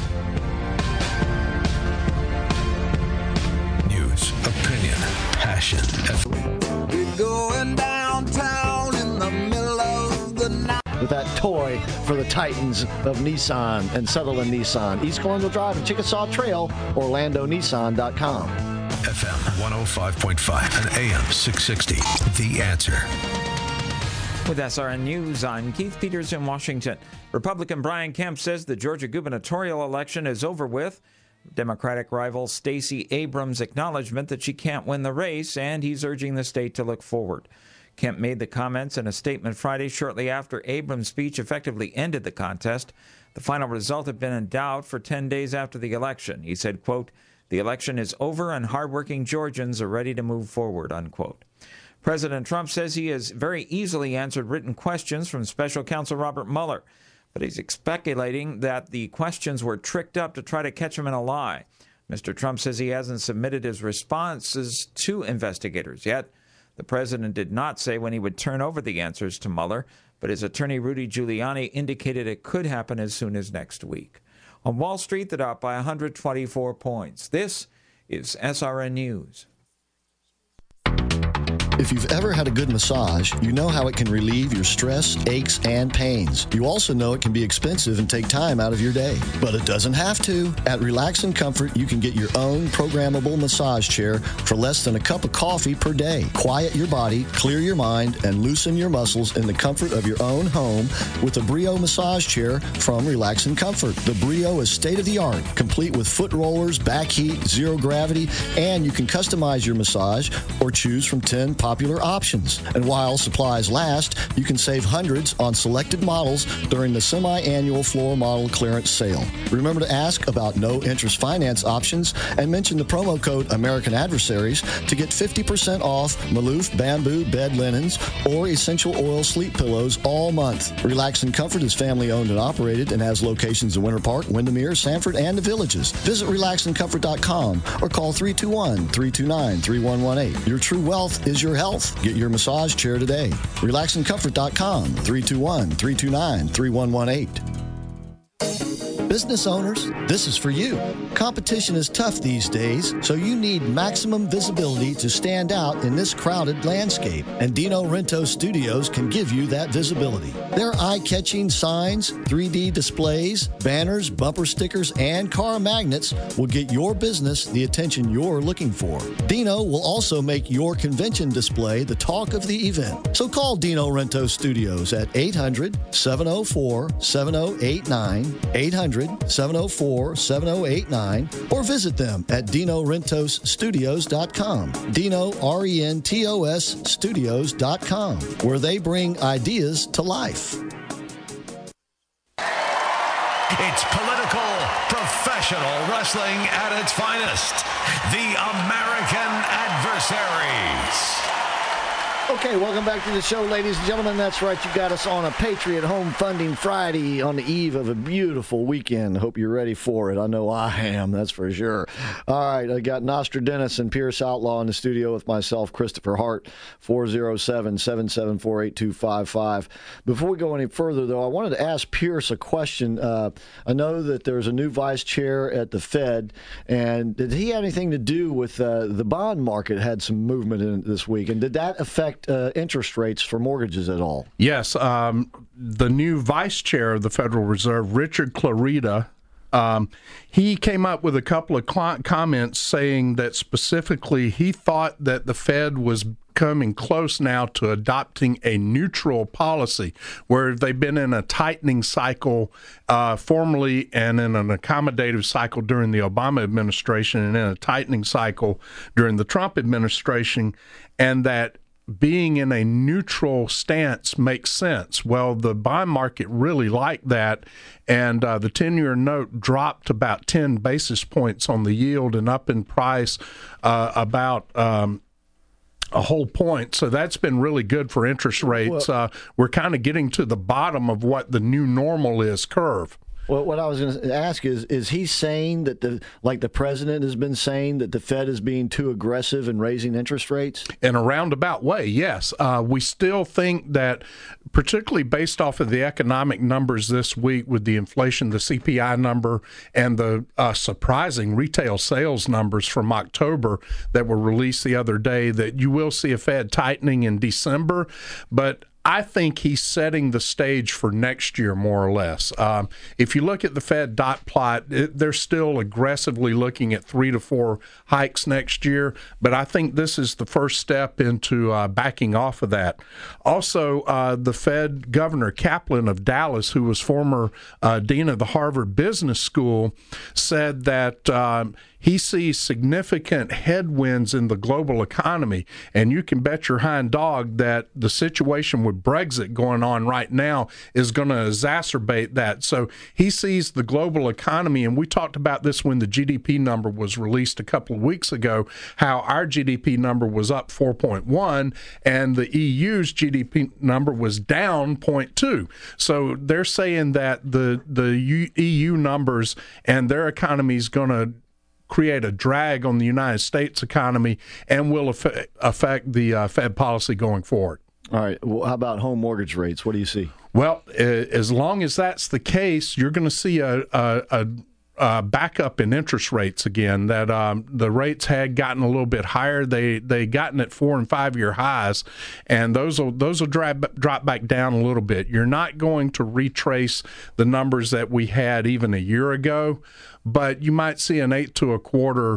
News, opinion, passion. We're going downtown in the middle of the night. With that toy for the Titans of Nissan and Sutherland Nissan. East Colonial Drive and Chickasaw Trail, OrlandoNissan.com. FM 105.5 and AM 660. The Answer. With SRN News, I'm Keith Peters in Washington. Republican Brian Kemp says the Georgia gubernatorial election is over with. Democratic rival Stacey Abrams' acknowledgement that she can't win the race, and he's urging the state to look forward. Kemp made the comments in a statement Friday shortly after Abrams' speech effectively ended the contest. The final result had been in doubt for 10 days after the election. He said, quote, "The election is over and hardworking Georgians are ready to move forward," unquote. President Trump says he has very easily answered written questions from Special Counsel Robert Mueller, but he's speculating that the questions were tricked up to try to catch him in a lie. Mr. Trump says he hasn't submitted his responses to investigators yet. The president did not say when he would turn over the answers to Mueller, but his attorney Rudy Giuliani indicated it could happen as soon as next week. On Wall Street, the Dow by 124 points. This is SRN News. If you've ever had a good massage, you know how it can relieve your stress, aches, and pains. You also know it can be expensive and take time out of your day. But it doesn't have to. At Relax and Comfort, you can get your own programmable massage chair for less than a cup of coffee per day. Quiet your body, clear your mind, and loosen your muscles in the comfort of your own home with the Brio massage chair from Relax and Comfort. The Brio is state-of-the-art, complete with foot rollers, back heat, zero gravity, and you can customize your massage or choose from 10 popular popular options. And while supplies last, you can save hundreds on selected models during the semi-annual floor model clearance sale. Remember to ask about no-interest finance options and mention the promo code American Adversaries to get 50% off Maloof bamboo bed linens or essential oil sleep pillows all month. Relax and Comfort is family-owned and operated and has locations in Winter Park, Windermere, Sanford, and the Villages. Visit relaxandcomfort.com or call 321-329-3118. Your true wealth is your health. Get your massage chair today. Relaxandcomfort.com, 321-329-3118. Business owners, this is for you. Competition is tough these days, so you need maximum visibility to stand out in this crowded landscape, and Dino Rento Studios can give you that visibility. Their eye-catching signs, 3D displays, banners, bumper stickers, and car magnets will get your business the attention you're looking for. Dino will also make your convention display the talk of the event. So call Dino Rento Studios at 800-704-7089, 800-704-7089, or visit them at DinoRentosStudios.com. Dino, R-E-N-T-O-S Studios.com, where they bring ideas to life. It's political, professional wrestling at its finest. The American Adversaries. Okay, welcome back to the show, ladies and gentlemen. That's right, you got us on a Patriot Home Funding Friday on the eve of a beautiful weekend. Hope you're ready for it. I know I am, that's for sure. All right, I got Nostradamus and Pierce Outlaw in the studio with myself, Christopher Hart, 407-774-8255. Before we go any further, though, I wanted to ask Pierce a question. I know that there's a new vice chair at the Fed, and did he have anything to do with the bond market had some movement in it this week, and did that affect interest rates for mortgages at all? Yes. The new vice chair of the Federal Reserve, Richard Clarida, he came up with a couple of comments saying that specifically he thought that the Fed was coming close now to adopting a neutral policy, where they've been in a tightening cycle formerly and in an accommodative cycle during the Obama administration and in a tightening cycle during the Trump administration, and that being in a neutral stance makes sense. Well, the bond market really liked that, and the 10-year note dropped about 10 basis points on the yield and up in price about a whole point. So that's been really good for interest rates. We're kind of getting to the bottom of what the new normal is curve. Well, what I was going to ask is he saying that the president has been saying that the Fed is being too aggressive in raising interest rates? In a roundabout way, yes. We still think that, particularly based off of the economic numbers this week with the inflation, the CPI number, and the surprising retail sales numbers from October that were released the other day, that you will see a Fed tightening in December. But I think he's setting the stage for next year, more or less. If you look at the Fed dot plot, they're still aggressively looking at 3 to 4 hikes next year, but I think this is the first step into backing off of that. Also, the Fed Governor Kaplan of Dallas, who was former dean of the Harvard Business School, said that he sees significant headwinds in the global economy, and you can bet your hind dog that the situation with Brexit going on right now is going to exacerbate that. So he sees the global economy, and we talked about this when the GDP number was released a couple of weeks ago, how our GDP number was up 4.1, and the EU's GDP number was down 0.2. So they're saying that the EU numbers and their economy is going to create a drag on the United States economy and will affect the Fed policy going forward. All right. Well, how about home mortgage rates? What do you see? Well, as long as that's the case, you're going to see a backup in interest rates again. That the rates had gotten a little bit higher. They gotten at 4 and 5 year highs, and those will drop back down a little bit. You're not going to retrace the numbers that we had even a year ago, but you might see an 8 to a quarter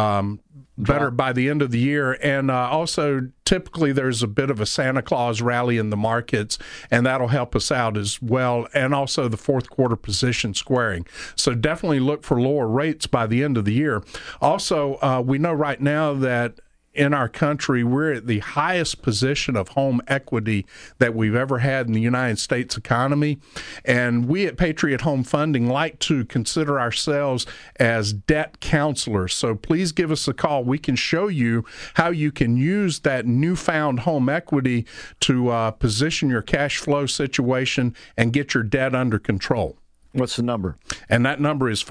better by the end of the year. And also, typically there's a bit of a Santa Claus rally in the markets, and that'll help us out as well. And also the fourth quarter position squaring. So definitely look for lower rates by the end of the year. Also, we know right now that in our country, we're at the highest position of home equity that we've ever had in the United States economy. And we at Patriot Home Funding like to consider ourselves as debt counselors. So please give us a call. We can show you how you can use that newfound home equity to position your cash flow situation and get your debt under control. What's the number? And that number is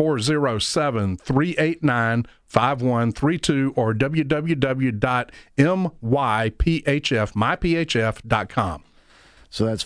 407-389-5132 or www.myphf.com. So that's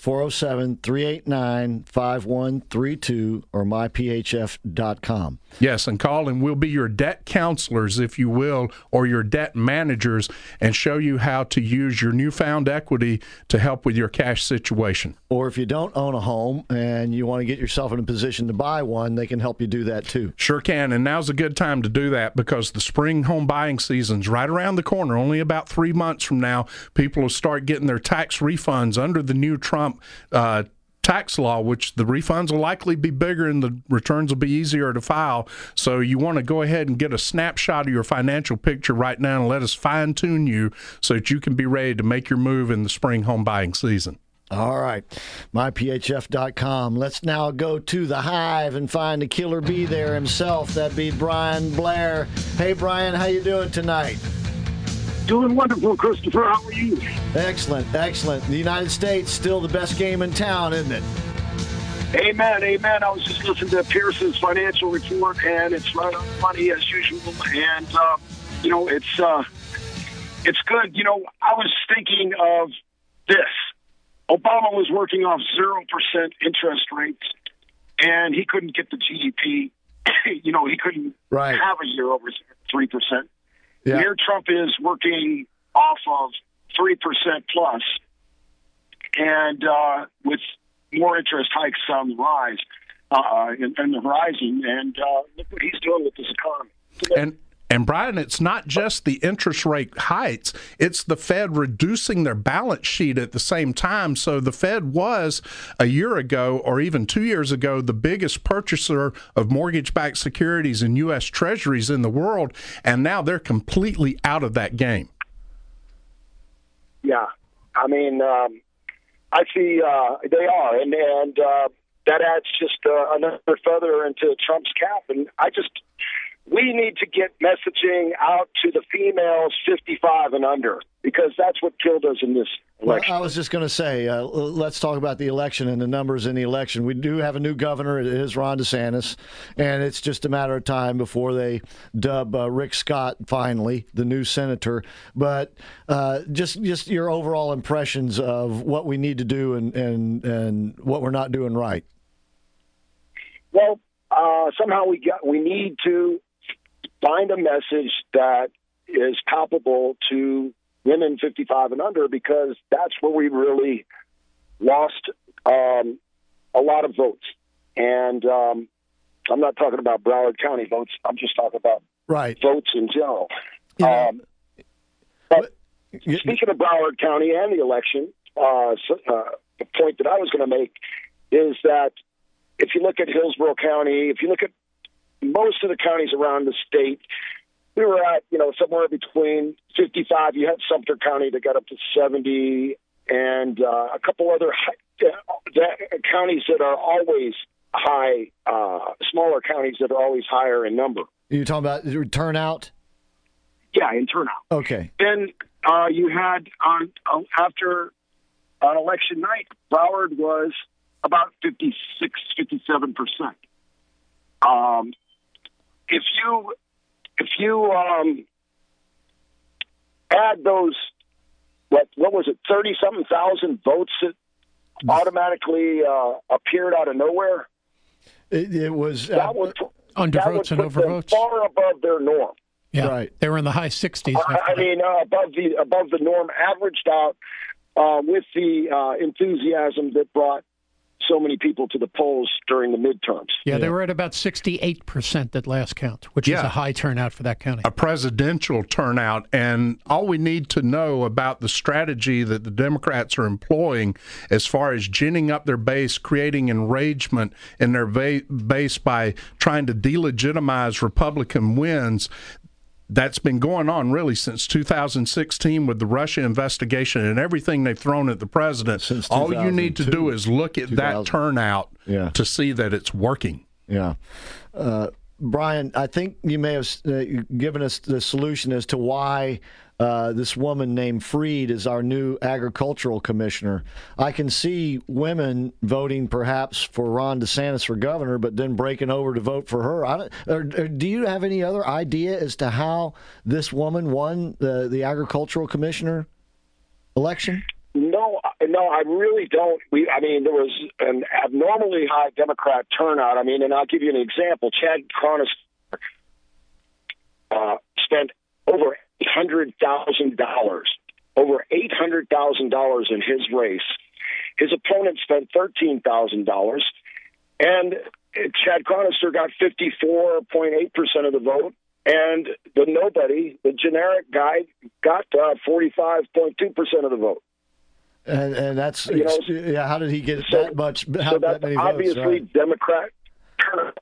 407-389-5132 or myphf.com. Yes, and call and we'll be your debt counselors, if you will, or your debt managers, and show you how to use your newfound equity to help with your cash situation. Or if you don't own a home and you want to get yourself in a position to buy one, they can help you do that too. Sure can, and now's a good time to do that because the spring home buying season's right around the corner. Only about 3 months from now, people will start getting their tax refunds under the new Trump tax law, which the refunds will likely be bigger and the returns will be easier to file. So you want to go ahead and get a snapshot of your financial picture right now and let us fine-tune you so that you can be ready to make your move in the spring home buying season. All right, myphf.com. Let's now go to the Hive and find the killer bee there himself. That'd be Brian Blair. Hey, Brian, how you doing tonight? Doing wonderful, Christopher. How are you? Excellent, excellent. The United States still the best game in town, isn't it? Amen, amen. I was just listening to Pearson's financial report, and it's right on money as usual. And it's good. You know, I was thinking of this. Obama was working off 0% interest rates, and he couldn't get the GDP. He couldn't have a year over 3%. Yeah. Here Trump is working off of 3% plus, and with more interest hikes on the rise in the horizon. And look what he's doing with this economy. And Brian, it's not just the interest rate hikes, it's the Fed reducing their balance sheet at the same time. So the Fed was, a year ago or even 2 years ago, the biggest purchaser of mortgage-backed securities and U.S. Treasuries in the world, and now they're completely out of that game. Yeah. I mean, I see they are, and that adds just another feather into Trump's cap. And we need to get messaging out to the females 55 and under, because that's what killed us in this election. Well, I was just going to say, let's talk about the election and the numbers in the election. We do have a new governor. It is Ron DeSantis, and it's just a matter of time before they dub Rick Scott finally the new senator. But just your overall impressions of what we need to do and what we're not doing right. Well, somehow we need to find a message that is palpable to women 55 and under, because that's where we really lost a lot of votes. And I'm not talking about Broward County votes. I'm just talking about votes in general. But speaking of Broward County and the election, the point that I was going to make is that if you look at Hillsborough County, if you look at most of the counties around the state, we were at, somewhere between 55. You had Sumter County that got up to 70, and a couple other counties that are always high, smaller counties that are always higher in number. You're talking about turnout? Yeah, in turnout. Okay. Then you had, after on election night, Broward was about 56, 57%. If you add those, what was it, 30-something thousand votes that automatically appeared out of nowhere? It was undervotes and overvotes, far above their norm. Yeah, right. They were in the high 60s. Above the norm, averaged out with the enthusiasm that brought so many people to the polls during the midterms. Yeah, they were at about 68% at last count, which is a high turnout for that county. A presidential turnout, and all we need to know about the strategy that the Democrats are employing as far as ginning up their base, creating enragement in their base by trying to delegitimize Republican wins. that's been going on really since 2016 with the Russia investigation and everything they've thrown at the president. Since all you need to do is look at that turnout to see that it's working. Yeah. Brian, I think you may have given us the solution as to why this woman named Freed is our new agricultural commissioner. I can see women voting perhaps for Ron DeSantis for governor, but then breaking over to vote for her. Do you have any other idea as to how this woman won the agricultural commissioner election? No, I really don't. There was an abnormally high Democrat turnout. And I'll give you an example. Chad Chronister spent over $800,000 in his race. His opponent spent $13,000, and Chad Chronister got 54.8% of the vote, and the nobody, the generic guy, got 45.2% of the vote. And that's how did he get that much? That many votes, obviously right? Democrat turnout.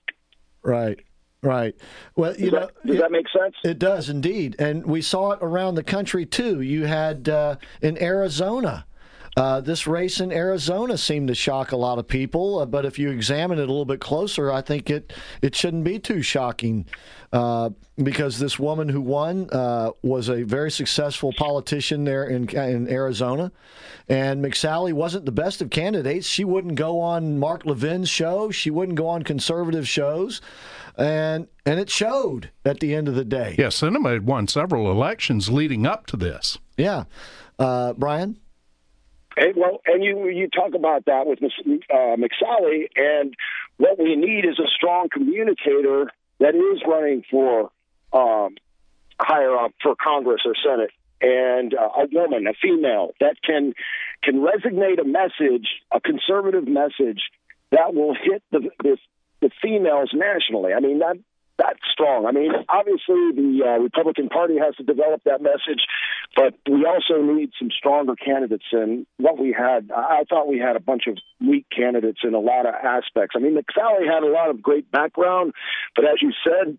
Right. Well, does that make sense? It does indeed, and we saw it around the country too. You had in Arizona. This race in Arizona seemed to shock a lot of people, but if you examine it a little bit closer, I think it shouldn't be too shocking because this woman who won was a very successful politician there in Arizona, and McSally wasn't the best of candidates. She wouldn't go on Mark Levin's show. She wouldn't go on conservative shows. And it showed at the end of the day. Yeah, Sinema had won several elections leading up to this. Yeah. Brian? And you talk about that with McSally, and what we need is a strong communicator that is running for higher up for Congress or Senate, and a woman, a female, that can resonate a message, a conservative message that will hit the females nationally. That's strong. Obviously the Republican Party has to develop that message, but we also need some stronger candidates. And what we had, I thought we had a bunch of weak candidates in a lot of aspects. McSally had a lot of great background, but as you said,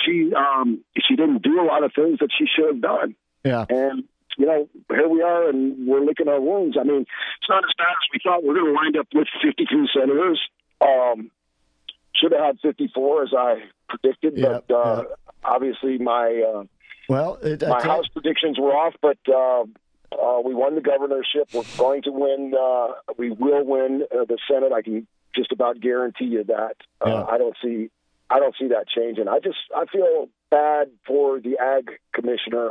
she didn't do a lot of things that she should have done. Yeah. And here we are, and we're licking our wounds. It's not as bad as we thought. We're going to wind up with 52 senators. Should have had 54, as I predicted, but obviously my house predictions were off. But we won the governorship. We're going to win. We will win the Senate. I can just about guarantee you that. I don't see that changing. I feel bad for the ag commissioner.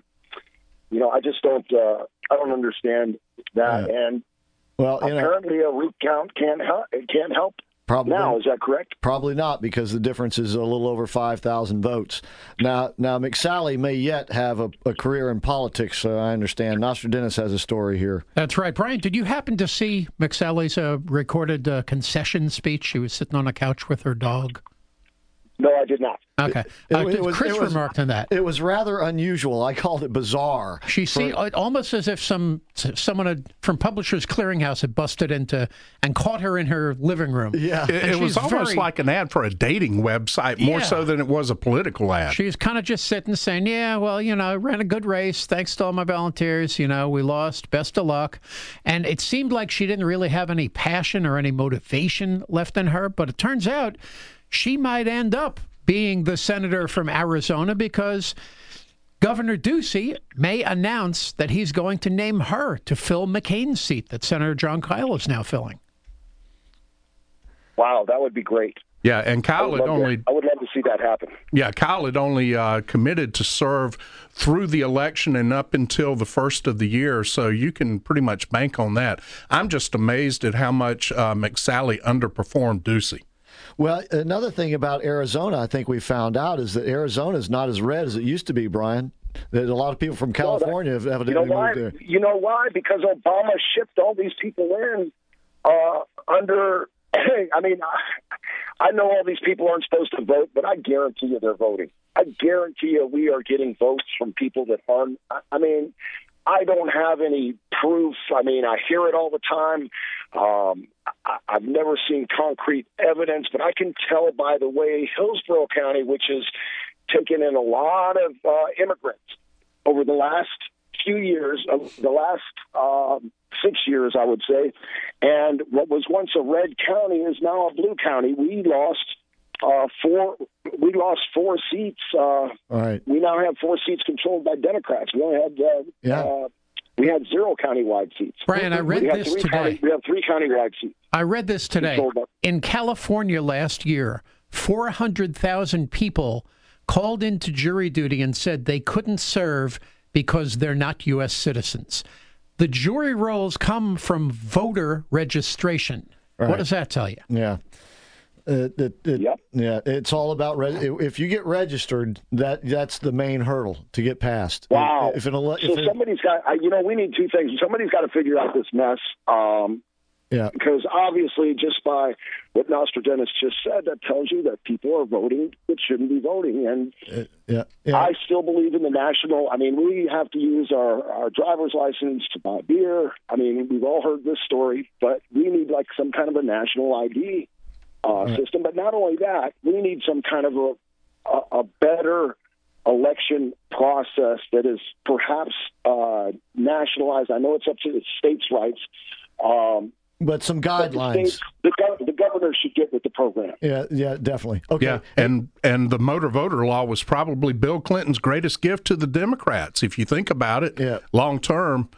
I just don't. I don't understand that. Yeah. And apparently a recount can't help. Probably now, is that correct? Probably not, because the difference is a little over 5,000 votes. Now McSally may yet have a career in politics, I understand. Nostradamus has a story here. That's right. Brian, did you happen to see McSally's recorded concession speech? She was sitting on a couch with her dog. No, I did not. Okay. Chris remarked on that. It was rather unusual. I called it bizarre. She seemed almost as if someone from Publishers Clearinghouse had busted into and caught her in her living room. Yeah. It was almost like an ad for a dating website, more so than it was a political ad. She was kind of just sitting saying, I ran a good race. Thanks to all my volunteers. We lost. Best of luck. And it seemed like she didn't really have any passion or any motivation left in her. But it turns out she might end up being the senator from Arizona because Governor Ducey may announce that he's going to name her to fill McCain's seat that Senator Jon Kyl is now filling. Wow, that would be great. Yeah, and Kyl had only... I would love to see that happen. Yeah, Kyl had only committed to serve through the election and up until the first of the year, so you can pretty much bank on that. I'm just amazed at how much McSally underperformed Ducey. Well, another thing about Arizona, I think we found out, is that Arizona is not as red as it used to be, Brian. There's a lot of people from California have evidently moved there. You know why? Because Obama shipped all these people in under... I know all these people aren't supposed to vote, but I guarantee you they're voting. I guarantee you we are getting votes from people that aren't... I don't have any proof. I hear it all the time. I've never seen concrete evidence, but I can tell by the way Hillsborough County, which is taken in a lot of immigrants over the last few years, the last 6 years, I would say. And what was once a red county is now a blue county. We lost four seats. All right. We now have 4 seats controlled by Democrats. We only had we had 0 countywide seats. Brian, I read this today. We have 3 countywide seats. I read this today. In California last year, 400,000 people called into jury duty and said they couldn't serve because they're not U.S. citizens. The jury rolls come from voter registration. Right. What does that tell you? Yeah. Yeah, it's all about if you get registered, that's the main hurdle to get past. Wow. Somebody's got, we need 2 things. Somebody's got to figure out this mess. Because obviously, just by what Nostradamus just said, that tells you that people are voting that shouldn't be voting. And I still believe in the national. I mean, we have to use our driver's license to buy beer. I mean, we've all heard this story, but we need like some kind of a national ID system. But not only that, we need some kind of a better election process that is perhaps nationalized. I know it's up to the states' rights. But some guidelines. The governor should get with the program. Yeah, definitely. Okay. Yeah, and the motor voter law was probably Bill Clinton's greatest gift to the Democrats, if you think about it, long term.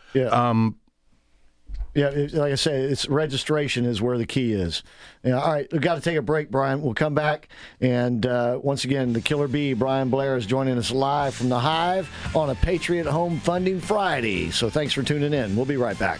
Like I say, it's registration is where the key is. All right, we've got to take a break, Brian. We'll come back, and once again, the Killer Bee, Brian Blair, is joining us live from the Hive on a Patriot Home Funding Friday. So thanks for tuning in. We'll be right back.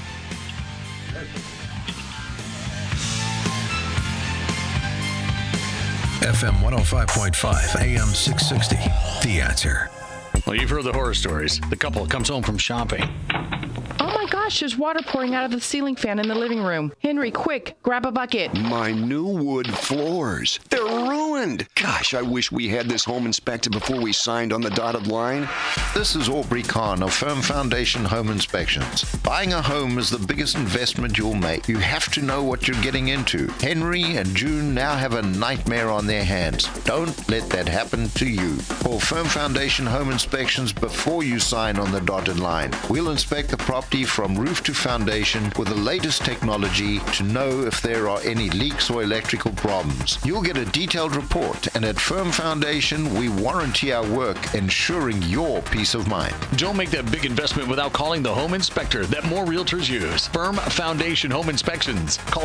FM 105.5, AM 660. The Answer. Well, you've heard the horror stories. The couple comes home from shopping. Oh my gosh, there's water pouring out of the ceiling fan in the living room. Henry, quick, grab a bucket. My new wood floors. They're ruined. Gosh, I wish we had this home inspected before we signed on the dotted line. This is Aubrey Kahn of Firm Foundation Home Inspections. Buying a home is the biggest investment you'll make. You have to know what you're getting into. Henry and June now have a nightmare on their hands. Don't let that happen to you. Call Firm Foundation Home Inspections before you sign on the dotted line. We'll inspect the property from roof to foundation with the latest technology to know if there are any leaks or electrical problems. You'll get a detailed report, and at Firm Foundation, we warranty our work, ensuring your peace of mind. Don't make that big investment without calling the home inspector that more realtors use. Firm Foundation Home Inspections. Call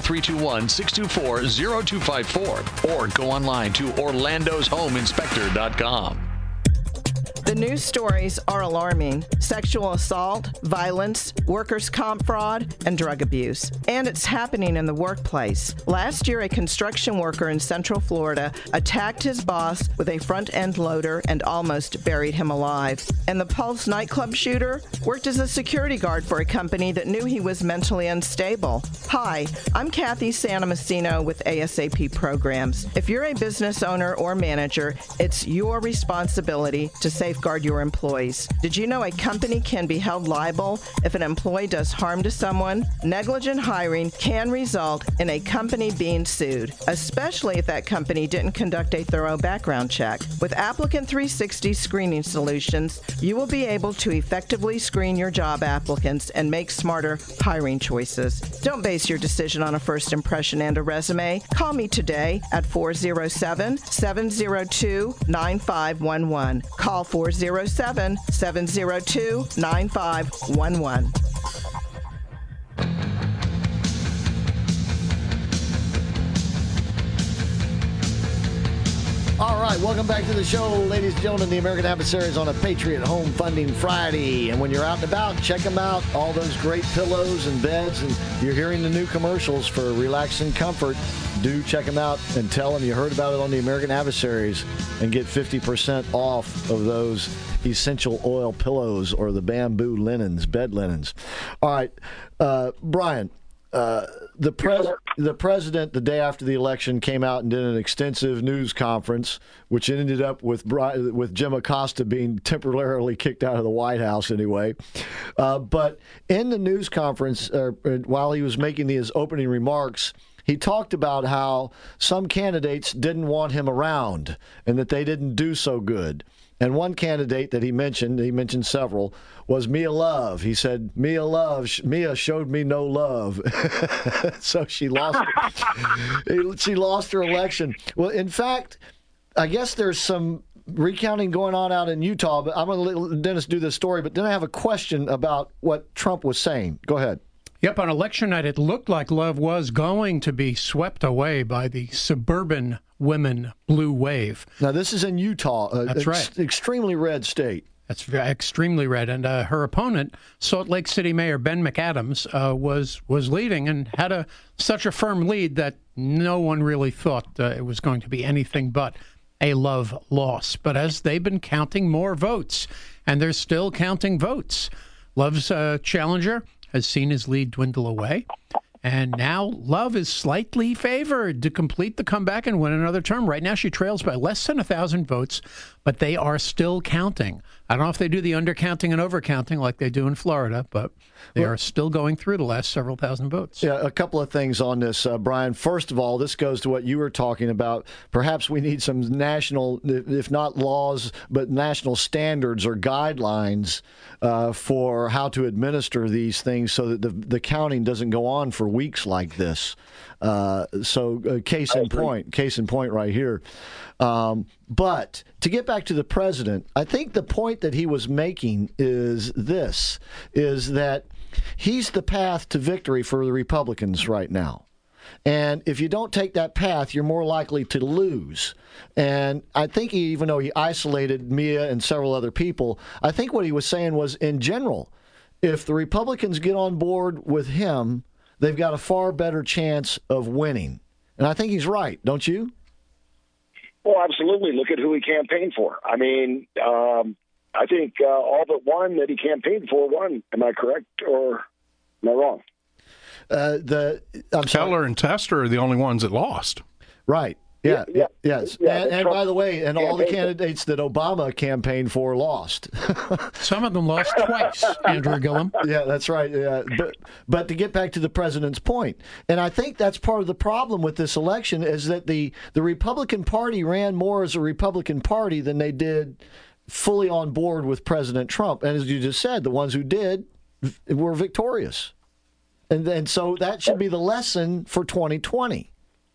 321-624-0254 or go online to orlandoshomeinspector.com. The news stories are alarming. Sexual assault, violence, workers' comp fraud, and drug abuse. And it's happening in the workplace. Last year, a construction worker in Central Florida attacked his boss with a front-end loader and almost buried him alive. And the Pulse nightclub shooter worked as a security guard for a company that knew he was mentally unstable. Hi, I'm Kathy Santomassino with ASAP Programs. If you're a business owner or manager, it's your responsibility to safeguard your employees. Did you know a company can be held liable if an employee does harm to someone? Negligent hiring can result in a company being sued, especially if that company didn't conduct a thorough background check. With Applicant 360 screening solutions, you will be able to effectively screen your job applicants and make smarter hiring choices. Don't base your decision on a first impression and a resume. Call me today at 407-702-9511. Call 407-702-9511. All right, welcome back to the show, ladies and gentlemen. The American Adversaries on a Patriot Home Funding Friday. And when you're out and about, check them out. All those great pillows and beds. And you're hearing the new commercials for relaxing comfort. Do check them out and tell them you heard about it on the American Adversaries and get 50% off of those essential oil pillows or the bamboo linens, bed linens. All right, Brian. The president, the day after the election, came out and did an extensive news conference, which ended up with Jim Acosta being temporarily kicked out of the White House anyway. But in the news conference, while he was making his opening remarks, he talked about how some candidates didn't want him around and that they didn't do so good. And one candidate that he mentioned several, was Mia Love. He said, Mia showed me no love. So she lost her election. Well, in fact, I guess there's some recounting going on out in Utah, but I'm going to let Dennis do this story. But then I have a question about what Trump was saying. Go ahead. Yep, on election night, it looked like Love was going to be swept away by the suburban women blue wave. Now, this is in Utah. That's right. Extremely red state. That's extremely red. And her opponent, Salt Lake City Mayor Ben McAdams, was leading and had such a firm lead that no one really thought it was going to be anything but a Love loss. But as they've been counting more votes, and they're still counting votes, Love's challenger has seen his lead dwindle away. And now Love is slightly favored to complete the comeback and win another term. Right now she trails by less than 1,000 votes, but they are still counting. I don't know if they do the undercounting and overcounting like they do in Florida, but they are still going through the last several thousand votes. Yeah, a couple of things on this, Brian. First of all, this goes to what you were talking about. Perhaps we need some national, if not laws, but national standards or guidelines for how to administer these things so that the counting doesn't go on for weeks like this. Case in point right here. But to get back to the president, I think the point that he was making is that he's the path to victory for the Republicans right now. And if you don't take that path, you're more likely to lose. And I think even though he isolated Mia and several other people, I think what he was saying was, in general, if the Republicans get on board with him, they've got a far better chance of winning. And I think he's right, don't you? Well, absolutely. Look at who he campaigned for. I mean, I think all but one that he campaigned for won. Am I correct or am I wrong? Keller and Tester are the only ones that lost. Right. Yes. And by the way, all the candidates that Obama campaigned for lost. Some of them lost twice, Andrew Gillum. Yeah, that's right. Yeah. But to get back to the president's point, and I think that's part of the problem with this election is that the Republican Party ran more as a Republican Party than they did fully on board with President Trump. And as you just said, the ones who did were victorious. And so that should be the lesson for 2020.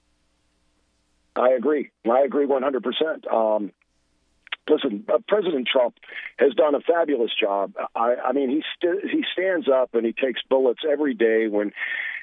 I agree 100%. Listen, President Trump has done a fabulous job. I mean, he stands up and he takes bullets every day when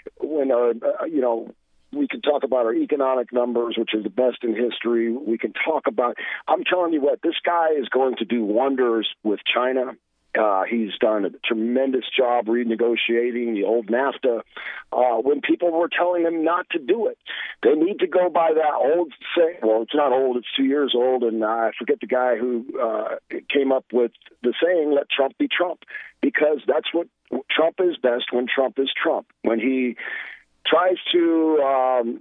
we can talk about our economic numbers, which are the best in history. We can talk about, I'm telling you what, this guy is going to do wonders with China. He's done a tremendous job renegotiating the old NAFTA when people were telling him not to do it. They need to go by that old saying. Well, it's not old. It's 2 years old. And I forget the guy who came up with the saying, let Trump be Trump, because that's what Trump is best when Trump is Trump. When he tries to,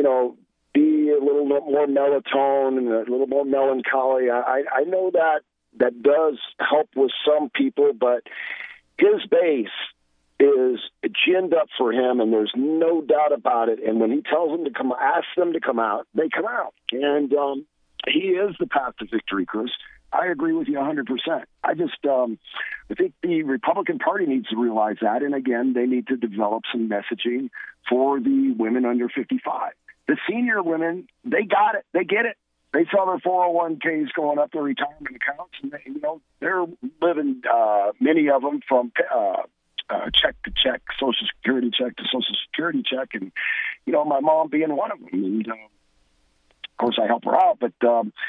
be a little more melatonin and a little more melancholy. I know that does help with some people, but his base is ginned up for him, and there's no doubt about it. And when he tells them to come, asks them to come out, they come out. And he is the path to victory, Chris. I agree with you 100%. I think the Republican Party needs to realize that. And again, they need to develop some messaging for the women under 55. The senior women, they got it. They get it. They saw their 401ks going up, their retirement accounts, and they're living, many of them, from check to check, Social Security check to Social Security check, and my mom being one of them. And of course, I help her out, but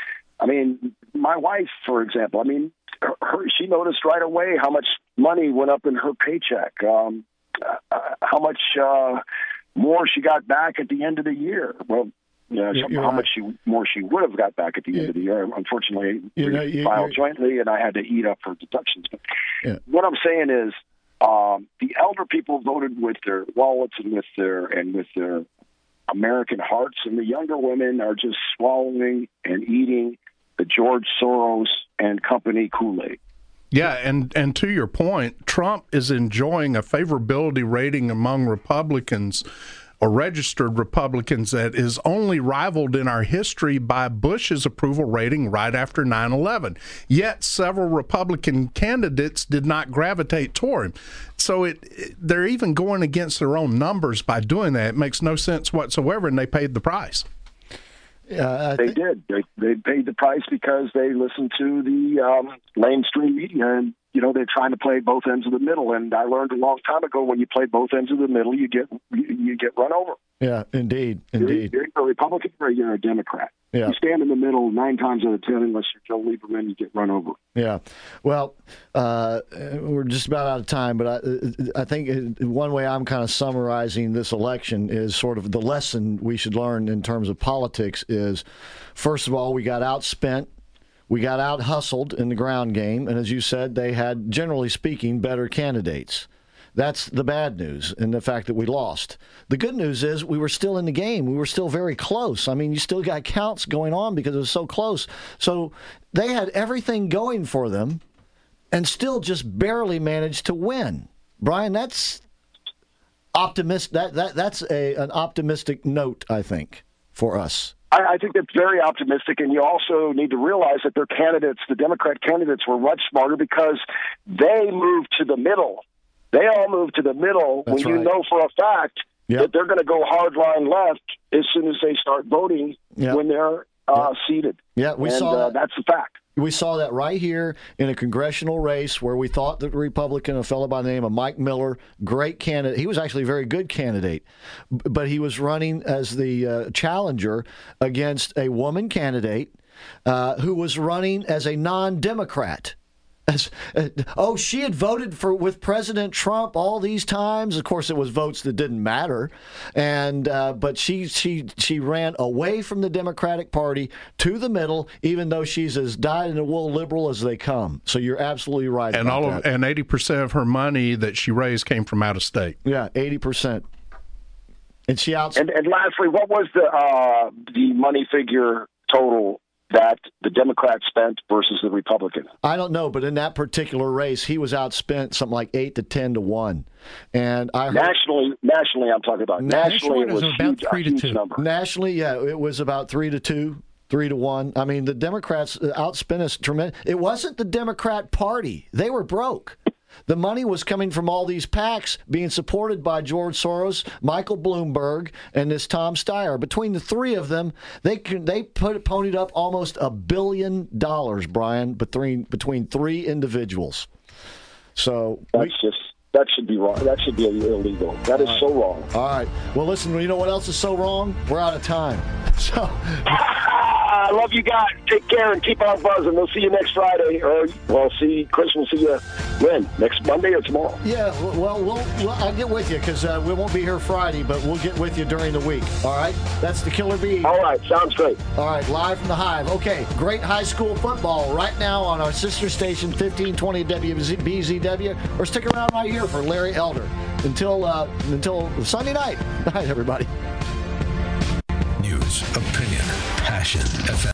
my wife, for example, she noticed right away how much money went up in her paycheck, how much more she got back at the end of the year. Well. How much more she would have got back at the end of the year. Unfortunately, we filed jointly, and I had to eat up her deductions. But what I'm saying is, the elder people voted with their wallets and with their American hearts, and the younger women are just swallowing and eating the George Soros and company Kool-Aid. Yeah, and to your point, Trump is enjoying a favorability rating among Republicans or registered Republicans that is only rivaled in our history by Bush's approval rating right after 9/11. Yet several Republican candidates did not gravitate toward him. So they're even going against their own numbers by doing that. It makes no sense whatsoever, and they paid the price. They did. They paid the price because they listened to the mainstream media, and they're trying to play both ends of the middle. And I learned a long time ago, when you play both ends of the middle, you get run over. Yeah, indeed. You're a Republican or you're a Democrat. Yeah. You stand in the middle 9 times out of 10, unless you're Joe Lieberman, you get run over. Yeah. Well, we're just about out of time, but I think one way I'm kind of summarizing this election is sort of the lesson we should learn in terms of politics is, first of all, we got outspent. We got out-hustled in the ground game, and as you said, they had, generally speaking, better candidates. That's the bad news, and the fact that we lost. The good news is we were still in the game. We were still very close. I mean, you still got counts going on because it was so close. So they had everything going for them and still just barely managed to win. Brian, that's optimistic. That's an optimistic note, I think, for us. I think that's very optimistic, and you also need to realize that their candidates, the Democrat candidates, were much smarter because they moved to the middle. They all moved to the middle. That's when right. You know for a fact that they're going to go hardline left as soon as they start voting when they're seated. Yeah, we saw that. That's the fact. We saw that right here in a congressional race where we thought that the Republican, a fellow by the name of Mike Miller, great candidate. He was actually a very good candidate, but he was running as the challenger against a woman candidate who was running as a non-Democrat. She had voted with President Trump all these times. Of course, it was votes that didn't matter, but she ran away from the Democratic Party to the middle, even though she's as dyed-in-the-wool liberal as they come. So you're absolutely right. And about that. And 80% of her money that she raised came from out of state. Yeah, 80%. And she out. And lastly, what was the money figure total that the Democrat spent versus the Republican? I don't know, but in that particular race, he was outspent something like 8 to 10 to 1. And I heard, nationally, I'm talking about. Nationally, it was about 3 to 2. Number. Nationally, yeah, it was about 3 to 2, 3 to 1. I mean, the Democrats outspent us tremendous. It wasn't the Democrat Party; they were broke. The money was coming from all these PACs being supported by George Soros, Michael Bloomberg, and this Tom Steyer. Between the three of them, they ponied up almost $1 billion, Brian, between three individuals. So that should be wrong. That should be illegal. That is so wrong. All right. Well, listen, you know what else is so wrong? We're out of time. So I love you guys. Take care and keep on buzzing. We'll see you next Friday. Chris, we'll see you when? Next Monday or tomorrow? Yeah, well, I'll get with you because we won't be here Friday, but we'll get with you during the week. All right? That's the Killer Bee. All right. Sounds great. All right. Live from the Hive. Okay. Great high school football right now on our sister station, 1520 WBZW. Or stick around right here for Larry Elder until Sunday night. Good night, everybody. News, opinion, passion, FM.